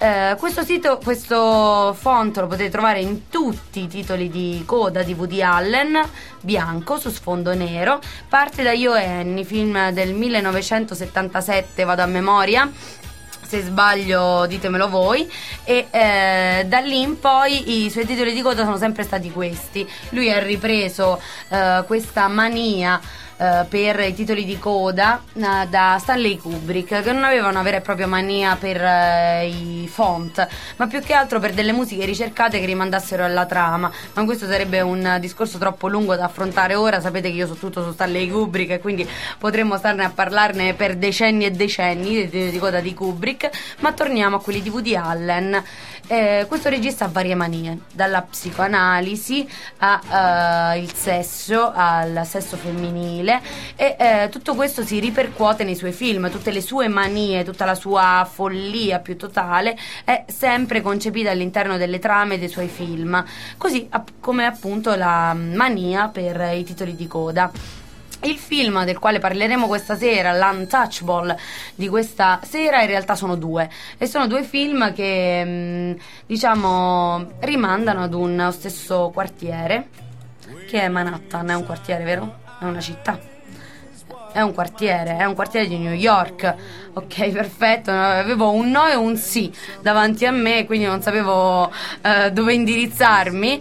Questo font lo potete trovare in tutti i titoli di coda di Woody Allen, bianco su sfondo nero. Parte da Io e Annie, film del 1977, vado a memoria, se sbaglio ditemelo voi, e da lì in poi i suoi titoli di coda sono sempre stati questi. Lui ha ripreso questa mania per i titoli di coda da Stanley Kubrick, che non aveva una vera e propria mania per i font, ma più che altro per delle musiche ricercate che rimandassero alla trama. Ma questo sarebbe un discorso troppo lungo da affrontare ora. Sapete che io so tutto su Stanley Kubrick e quindi potremmo starne a parlarne per decenni e decenni dei titoli di coda di Kubrick. Ma torniamo a quelli di Woody Allen. Questo regista ha varie manie, dalla psicoanalisi al sesso, al sesso femminile, e tutto questo si ripercuote nei suoi film. Tutte le sue manie, tutta la sua follia più totale è sempre concepita all'interno delle trame dei suoi film, così come appunto la mania per i titoli di coda. Il film del quale parleremo questa sera, l'Untouchable di questa sera, in realtà sono due, e sono due film che diciamo rimandano ad uno stesso quartiere, che è Manhattan. È un quartiere, vero? È una città, è un quartiere di New York. Ok, perfetto, avevo un no e un sì davanti a me, quindi non sapevo dove indirizzarmi.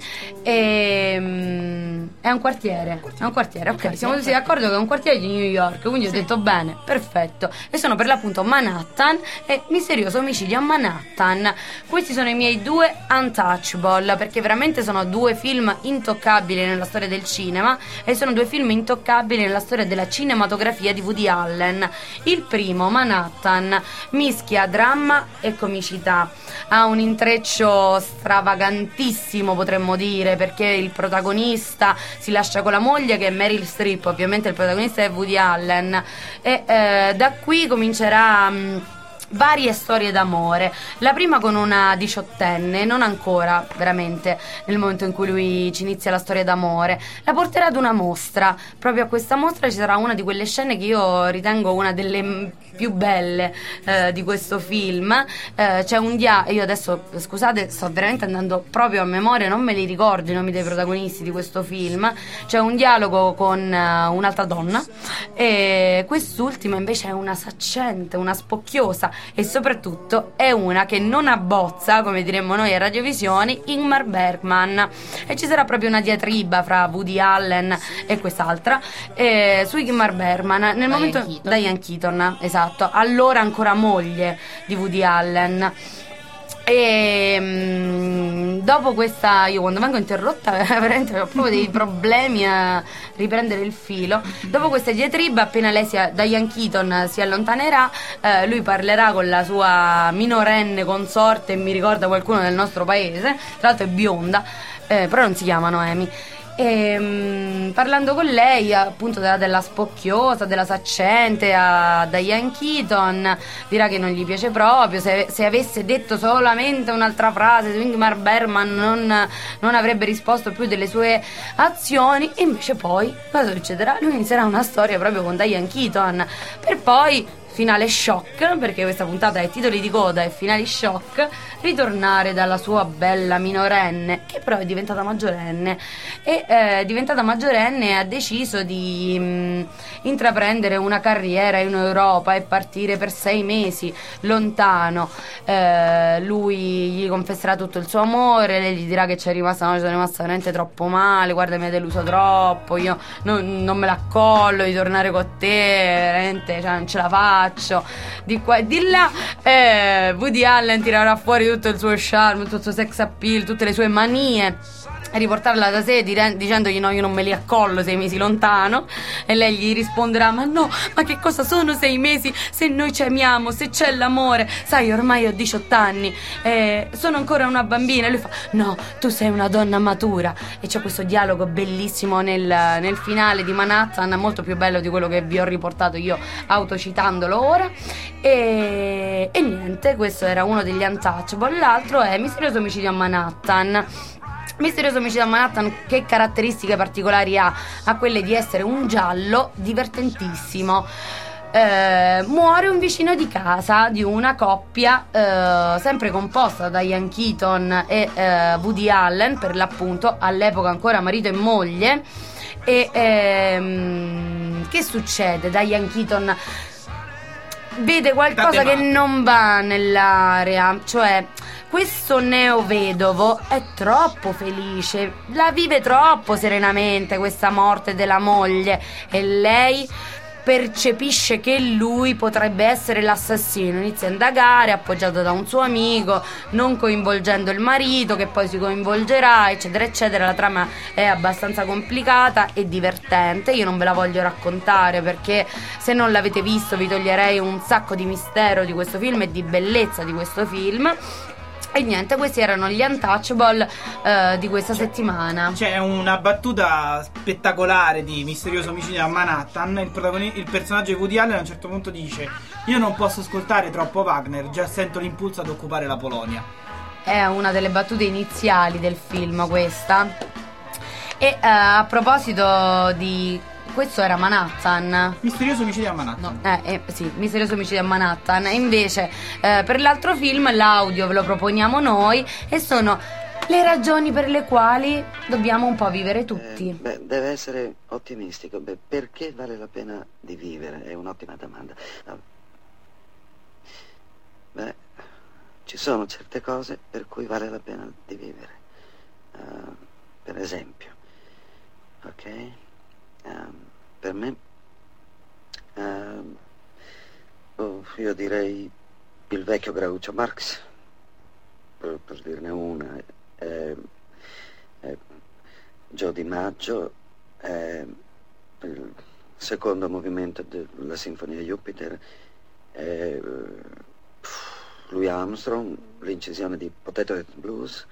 È un quartiere, ok, siamo tutti d'accordo che è un quartiere di New York, quindi ho detto bene, perfetto. E sono per l'appunto Manhattan e Misterioso omicidio a Manhattan. Questi sono i miei due Untouchable, perché veramente sono due film intoccabili nella storia del cinema, e sono due film intoccabili nella storia della cinematografia di Woody Allen. Il primo, Manhattan, mischia dramma e comicità, ha un intreccio stravagantissimo, potremmo dire, perché il protagonista si lascia con la moglie, che è Meryl Streep, ovviamente il protagonista è Woody Allen, e da qui comincerà varie storie d'amore. La prima con una diciottenne, non ancora veramente nel momento in cui lui ci inizia la storia d'amore. La porterà ad una mostra. Proprio a questa mostra ci sarà una di quelle scene che io ritengo una delle più belle di questo film. C'è un io adesso, scusate, sto veramente andando proprio a memoria, non me li ricordo i nomi dei protagonisti di questo film. C'è un dialogo con un'altra donna, e quest'ultima invece è una saccente, una spocchiosa, e soprattutto è una che non abbozza, come diremmo noi a Radiovisioni, Ingmar Bergman. E ci sarà proprio una diatriba fra Woody Allen e quest'altra su Ingmar Bergman nel momento Diane Keaton, esatto, allora ancora moglie di Woody Allen. E dopo questa, io quando vengo interrotta veramente ho proprio dei problemi a riprendere il filo. Dopo questa diatriba, appena Diane Keaton si allontanerà, lui parlerà con la sua minorenne consorte, mi ricorda qualcuno del nostro paese, tra l'altro è bionda, però non si chiama Noemi. E parlando con lei appunto della spocchiosa, della saccente a Diane Keaton, dirà che non gli piace proprio. Se avesse detto solamente un'altra frase su Ingmar Bergman non avrebbe risposto più delle sue azioni. E invece poi cosa succederà? Lui inizierà una storia proprio con Diane Keaton, per poi, finale shock, perché questa puntata è titoli di coda e finali shock, ritornare dalla sua bella minorenne, che però è diventata maggiorenne, e diventata maggiorenne e ha deciso di intraprendere una carriera in Europa e partire per 6 mesi lontano. Lui gli confesserà tutto il suo amore, lei gli dirà che ci è rimasta veramente troppo male, guarda, mi hai deluso troppo, io non me la accollo di tornare con te, veramente, cioè, non ce la faccio, di qua e di là. Woody Allen tirerà fuori tutto il suo charme, tutto il suo sex appeal, tutte le sue manie riportarla da sé dicendogli no, io non me li accollo 6 mesi lontano, e lei gli risponderà ma no, ma che cosa sono 6 mesi se noi ci amiamo, se c'è l'amore, sai ormai ho 18 anni, sono ancora una bambina, e lui fa no, tu sei una donna matura, e c'è questo dialogo bellissimo nel finale di Manhattan, molto più bello di quello che vi ho riportato io autocitandolo ora, e niente, questo era uno degli Untouchable. L'altro è Misterioso omicidio a Manhattan. Misterioso omicidio a Manhattan, che caratteristiche particolari ha? Ha quelle di essere un giallo divertentissimo. Muore un vicino di casa di una coppia sempre composta da Diane Keaton e Woody Allen, per l'appunto, all'epoca ancora marito e moglie. E che succede? Diane Keaton vede qualcosa che non va nell'area, cioè questo neovedovo è troppo felice, la vive troppo serenamente questa morte della moglie, e lei percepisce che lui potrebbe essere l'assassino, inizia a indagare appoggiato da un suo amico, non coinvolgendo il marito che poi si coinvolgerà, eccetera eccetera. La trama è abbastanza complicata e divertente, io non ve la voglio raccontare perché se non l'avete visto vi toglierei un sacco di mistero di questo film e di bellezza di questo film. E niente, questi erano gli Untouchable di questa settimana. C'è una battuta spettacolare di Misterioso omicidio a Manhattan. Il personaggio di Woody Allen a un certo punto dice: io non posso ascoltare troppo Wagner, già sento l'impulso ad occupare la Polonia. È una delle battute iniziali del film questa. E a proposito di... questo era Manhattan. Misterioso omicidio a Manhattan. Sì, Misterioso omicidio a Manhattan. E invece per l'altro film l'audio ve lo proponiamo noi, e sono le ragioni per le quali dobbiamo un po' vivere tutti. Deve essere ottimistico. Perché vale la pena di vivere? È un'ottima domanda. Ci sono certe cose per cui vale la pena di vivere. Per esempio, ok? Per me, io direi il vecchio Groucho Marx, per dirne una, Gio Di Maggio, il secondo movimento della Sinfonia Jupiter, Louis Armstrong, l'incisione di Potato Head Blues,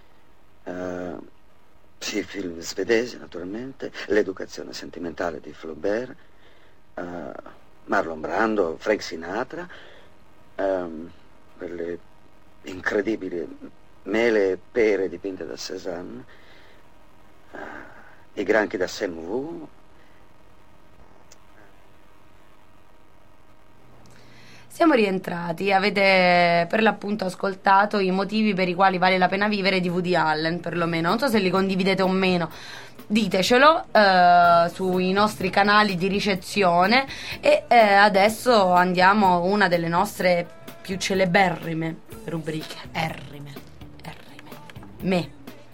sì, film svedesi naturalmente, l'educazione sentimentale di Flaubert, Marlon Brando, Frank Sinatra, quelle incredibili mele e pere dipinte da Cézanne, i granchi da Sam Wu. Siamo rientrati, avete per l'appunto ascoltato i motivi per i quali vale la pena vivere di Woody Allen, perlomeno. Non so se li condividete o meno, ditecelo sui nostri canali di ricezione. E adesso andiamo a una delle nostre più celeberrime rubriche. Me.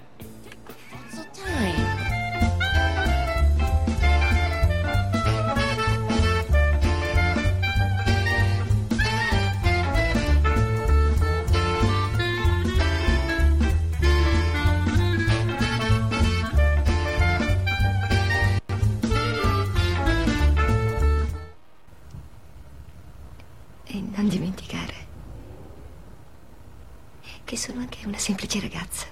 E non dimenticare che sono anche una semplice ragazza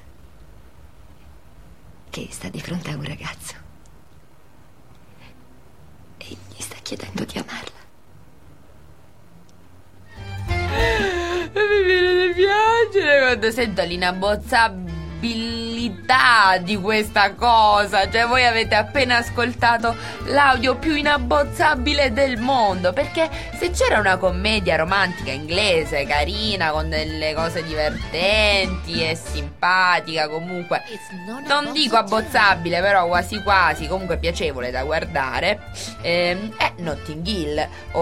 che sta di fronte a un ragazzo e gli sta chiedendo di amarla. Mi viene da piangere quando sento l'inabbozzabilità di questa cosa. Cioè, voi avete appena ascoltato l'audio più inabbozzabile del mondo, perché se c'era una commedia romantica inglese carina con delle cose divertenti e simpatica, comunque non dico abbozzabile, però quasi quasi, comunque piacevole da guardare, è Notting Hill. Ora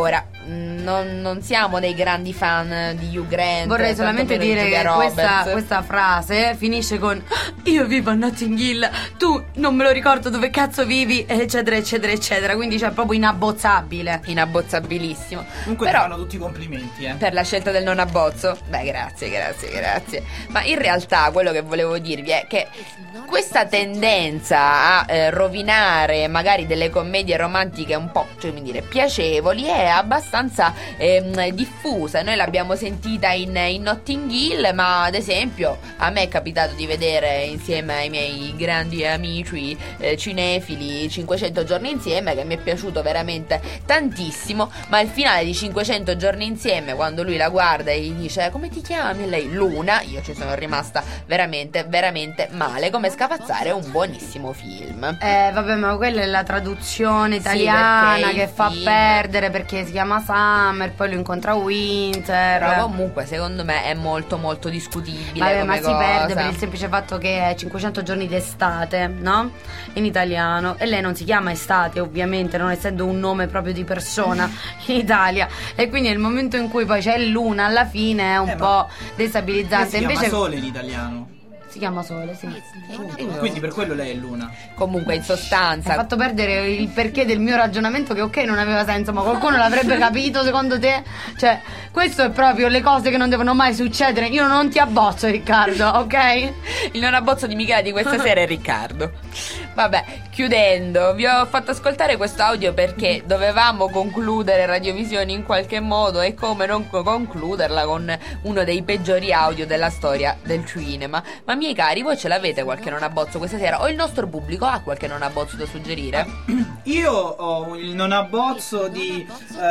non siamo dei grandi fan di Hugh Grant. Vorrei solamente dire che questa frase finisce con io vivo a Notting Hill, tu non me lo ricordo dove cazzo vivi, eccetera eccetera eccetera, quindi c'è proprio inabbozzabile. Inabbozzabilissimo. Comunque però ti fanno tutti i complimenti per la scelta del non abbozzo. Beh, grazie. Ma in realtà quello che volevo dirvi è che questa tendenza a rovinare magari delle commedie romantiche un po', cioè come dire, piacevoli è abbastanza diffusa. Noi l'abbiamo sentita in Notting Hill, ma ad esempio a me è capitato di vedere insieme ai miei grandi amici cinefili 500 giorni insieme, che mi è piaciuto veramente tantissimo, ma il finale di 500 giorni insieme, quando lui la guarda e gli dice come ti chiami? E lei Luna, io ci sono rimasta veramente male, come scafazzare un buonissimo film. Vabbè, ma quella è la traduzione italiana, sì, che fa perdere, perché si chiama Summer, poi lo incontra Winter. Però comunque secondo me è molto discutibile. Vabbè, come ma cosa. si perde per il semplice fatto che è 500 giorni d'estate, no? In italiano. E lei non si chiama Estate, ovviamente, non essendo un nome proprio di persona in Italia. E quindi nel momento in cui poi c'è Luna alla fine è un po' destabilizzante. Si Invece chiama Sole in italiano. Si chiama Sole, sì. Quindi per quello lei è Luna. Comunque in sostanza hai fatto perdere il perché del mio ragionamento, che ok non aveva senso, ma qualcuno l'avrebbe capito secondo te? Cioè, questo è proprio le cose che non devono mai succedere. Io non ti abbozzo, Riccardo, ok? Il non abbozzo di Michela di questa sera è Riccardo. Vabbè, chiudendo, vi ho fatto ascoltare questo audio perché dovevamo concludere Radiovisione in qualche modo, e come non concluderla con uno dei peggiori audio della storia del cinema. Ma miei cari, voi ce l'avete qualche non abbozzo questa sera? O il nostro pubblico ha qualche non abbozzo da suggerire? Io ho il non abbozzo di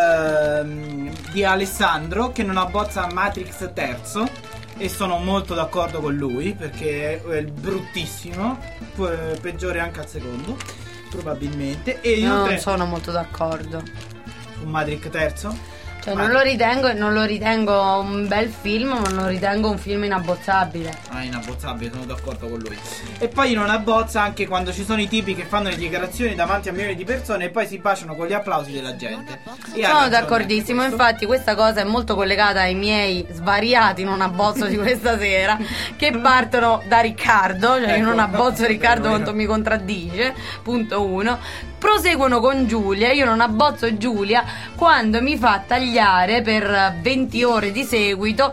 Alessandro, che non abbozza Matrix terzo, e sono molto d'accordo con lui perché è bruttissimo, peggiore anche al secondo probabilmente. E non sono molto d'accordo su Matrix terzo. Cioè non lo ritengo un bel film, ma non lo ritengo un film inabbozzabile. Inabbozzabile, sono d'accordo con lui. E poi non abbozza anche quando ci sono i tipi che fanno le dichiarazioni davanti a milioni di persone e poi si baciano con gli applausi della gente. Sono d'accordissimo, infatti questa cosa è molto collegata ai miei svariati non abbozzo di questa sera, che partono da Riccardo, cioè io non abbozzo Riccardo quanto mi contraddice, punto 1. Proseguono con Giulia, io non abbozzo Giulia quando mi fa tagliare per 20 ore di seguito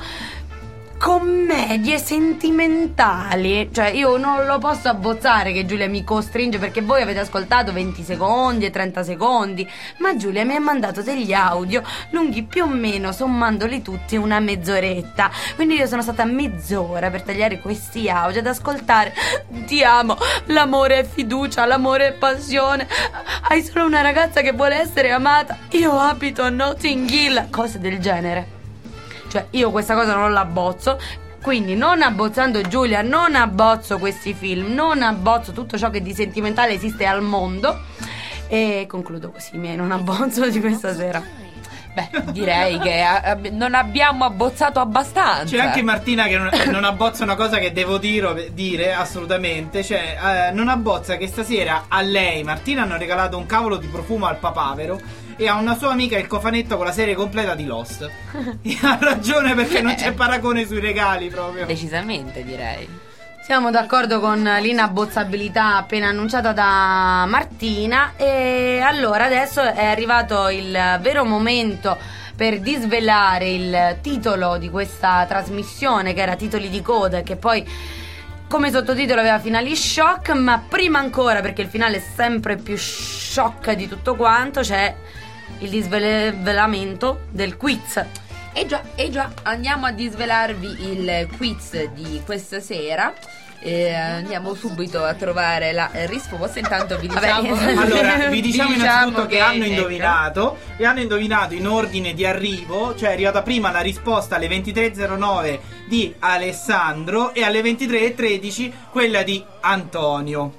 commedie sentimentali. Cioè io non lo posso abbozzare che Giulia mi costringe, perché voi avete ascoltato 20 secondi e 30 secondi, ma Giulia mi ha mandato degli audio lunghi più o meno, sommandoli tutti, una mezz'oretta. Quindi io sono stata mezz'ora per tagliare questi audio ad ascoltare ti amo, l'amore è fiducia, l'amore è passione, hai solo una ragazza che vuole essere amata, io abito a Notting Hill, cose del genere. Cioè io questa cosa non la abbozzo. Quindi non abbozzando Giulia, non abbozzo questi film, non abbozzo tutto ciò che di sentimentale esiste al mondo. E concludo così i miei non abbozzo di questa sera. Beh, direi che non abbiamo abbozzato abbastanza. C'è anche Martina che non abbozza una cosa che devo dire assolutamente. Cioè non abbozza che stasera a lei, Martina, hanno regalato un cavolo di profumo al papavero e a una sua amica il cofanetto con la serie completa di Lost. E ha ragione, perché non c'è paragone sui regali proprio. Decisamente, direi. Siamo d'accordo con l'inabbozzabilità appena annunciata da Martina. E allora adesso è arrivato il vero momento per disvelare il titolo di questa trasmissione, che era Titoli di coda, che poi come sottotitolo aveva finali shock. Ma prima ancora, perché il finale è sempre più shock di tutto quanto, c'è il disvelamento del quiz. E già, andiamo a disvelarvi il quiz di questa sera. Andiamo subito a trovare la risposta. Intanto vi diciamo allora vi diciamo innanzitutto che hanno indovinato, e hanno indovinato in ordine di arrivo. Cioè è arrivata prima la risposta alle 23:09 di Alessandro e alle 23:13 quella di Antonio.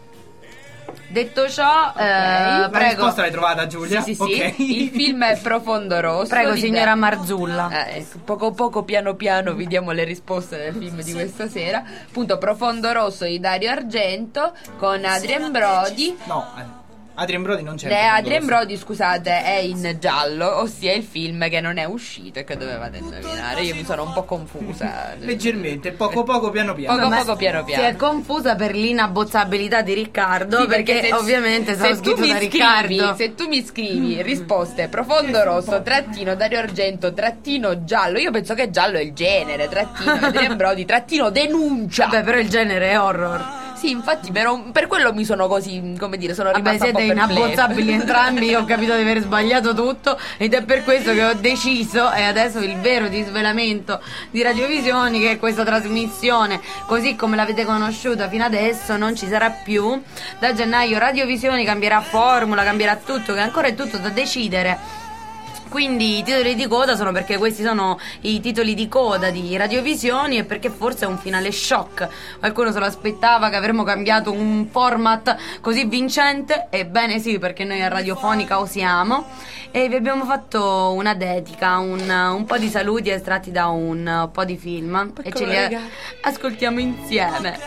Detto ciò, la prego. risposta l'hai trovata, Giulia? Sì. Okay. Il film è Profondo Rosso. Prego, signora Marzulla. Poco piano vi diamo le risposte del film di questa sera. Appunto, Profondo Rosso di Dario Argento con Adrien Brody. No. Adrien Brody non c'è. Adrien Brody, scusate, è in giallo, ossia il film che non è uscito e che dovevate indovinare. Io mi sono un po' confusa. Leggermente, poco piano piano. Poco piano piano. Si è confusa per l'inabbozzabilità di Riccardo, Sì, perché ovviamente sarà scritto da Riccardo. Se tu mi scrivi risposte profondo rosso, trattino Dario Argento, trattino giallo, io penso che giallo è il genere, trattino Adrien Brody, trattino denuncia. Vabbè, però il genere è horror. Sì, infatti per quello mi sono così, come dire, sono rimasta siete un po' perplessa. inabbozzabili entrambi, ho capito di aver sbagliato tutto ed è per questo che ho deciso, e adesso il vero disvelamento di Radiovisioni, che questa trasmissione, così come l'avete conosciuta fino adesso, non ci sarà più. Da gennaio Radiovisioni cambierà formula, cambierà tutto, che ancora è tutto da decidere. Quindi i titoli di coda sono perché questi sono i titoli di coda di Radiovisioni e perché forse è un finale shock. Qualcuno se lo aspettava che avremmo cambiato un format così vincente? Ebbene sì, perché noi a Radiofonica osiamo. E vi abbiamo fatto una dedica, un po' di saluti estratti da un po' di film e ce li ascoltiamo insieme.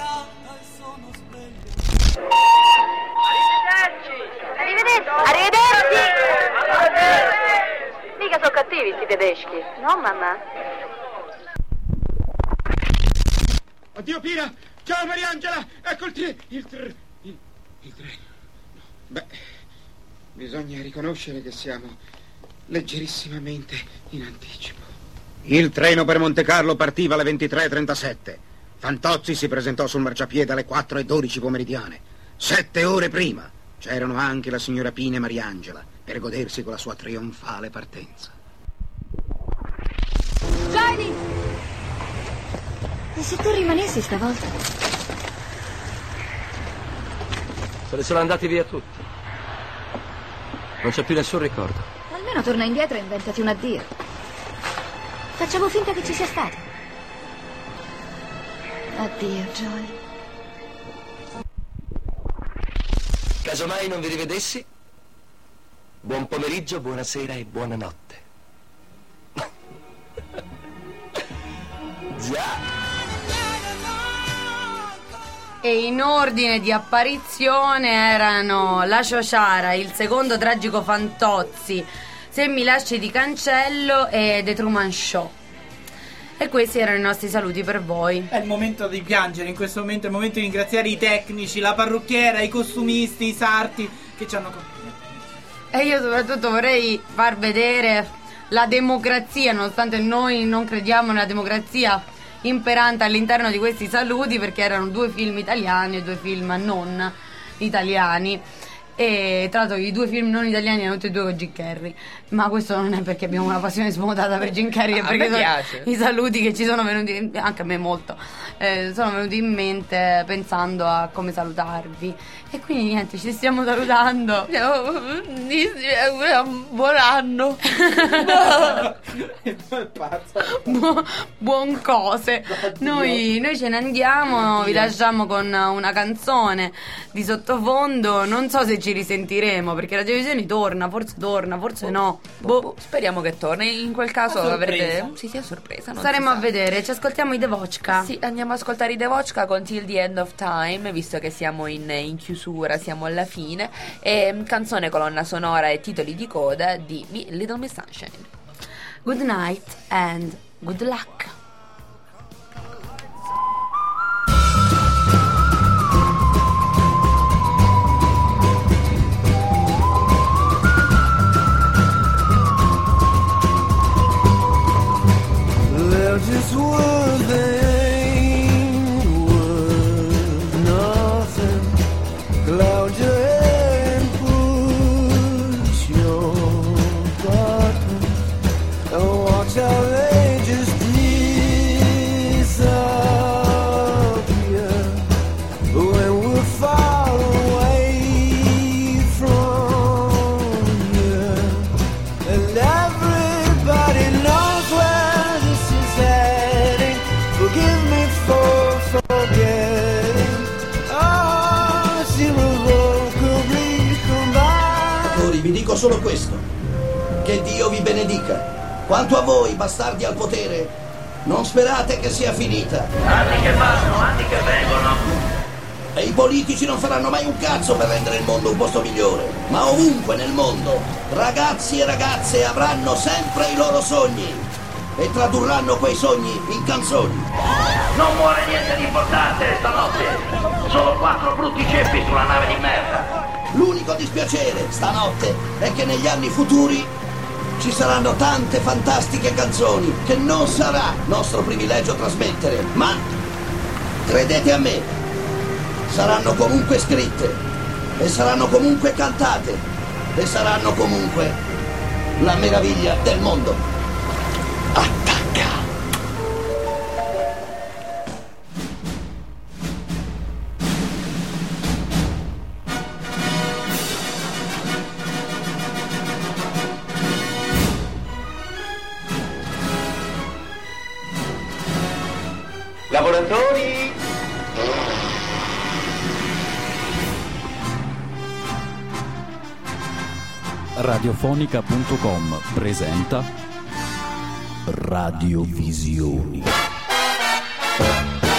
Arrivederci! Mica sono cattivi sti tedeschi, no mamma? Oddio Pira! Ciao Mariangela! Ecco il treno! Beh, bisogna riconoscere che siamo leggerissimamente in anticipo. Il treno per Monte Carlo partiva alle 23:37. Fantozzi si presentò sul marciapiede alle 4:12 pomeridiane. 7 ore prima c'erano anche la signora Pina e Mariangela per godersi con la sua trionfale partenza. Johnny! E se tu rimanessi stavolta? Se ne sono andati via tutti. Non c'è più nessun ricordo. Almeno torna indietro e inventati un addio. Facciamo finta che ci sia stato. Addio, Johnny. Casomai non vi rivedessi, buon pomeriggio, buonasera e buonanotte. Già. E in ordine di apparizione erano La Ciociara, Il secondo tragico Fantozzi, Se mi lasci ti cancello e The Truman Show. E questi erano i nostri saluti per voi. È il momento di piangere, in questo momento è il momento di ringraziare i tecnici, la parrucchiera, i costumisti, i sarti che ci hanno... E io soprattutto vorrei far vedere la democrazia, nonostante noi non crediamo nella democrazia imperante all'interno di questi saluti, perché erano 2 film italiani e 2 film non italiani. E tra l'altro i 2 film non italiani erano tutti e 2 con Jim Carrey, ma questo non è perché abbiamo una passione smodata per Jim Carrey, è perché sono i saluti che ci sono venuti, anche a me molto, sono venuti in mente pensando a come salutarvi. E quindi niente, ci stiamo salutando. Buon anno. Buon cose. Noi ce ne andiamo, vi lasciamo con una canzone di sottofondo. Non so se ci risentiremo, perché la televisione torna, forse no. Speriamo che torni. In quel caso avrete a sorpresa. Staremo a vedere. Ci ascoltiamo i Devochka. Sì, andiamo ad ascoltare i Devochka con Till the End of Time, visto che siamo in chiusura, siamo alla fine. E canzone, colonna sonora e titoli di coda di Little Miss Sunshine. Good night and good luck. Just one thing, worth nothing. Cloud your head and push your buttons, and watch how they just disappear when we're far away from here, and everybody knows where this is heading. Forgive me for forgetting. Oh, it's irrevocably combined. Ora vi dico solo questo: che Dio vi benedica. Quanto a voi, bastardi al potere, non sperate che sia finita. Anni che vanno, anni che vengono. E i politici non faranno mai un cazzo per rendere il mondo un posto migliore. Ma ovunque nel mondo, ragazzi e ragazze avranno sempre i loro sogni e tradurranno quei sogni in canzoni. Non muore niente di importante stanotte. Solo 4 brutti ceppi sulla nave di merda. L'unico dispiacere stanotte è che negli anni futuri ci saranno tante fantastiche canzoni che non sarà nostro privilegio trasmettere, ma credete a me, saranno comunque scritte e saranno comunque cantate e saranno comunque la meraviglia del mondo. Attacca! Lavoratori! Radiofonica.com presenta Radiovisioni.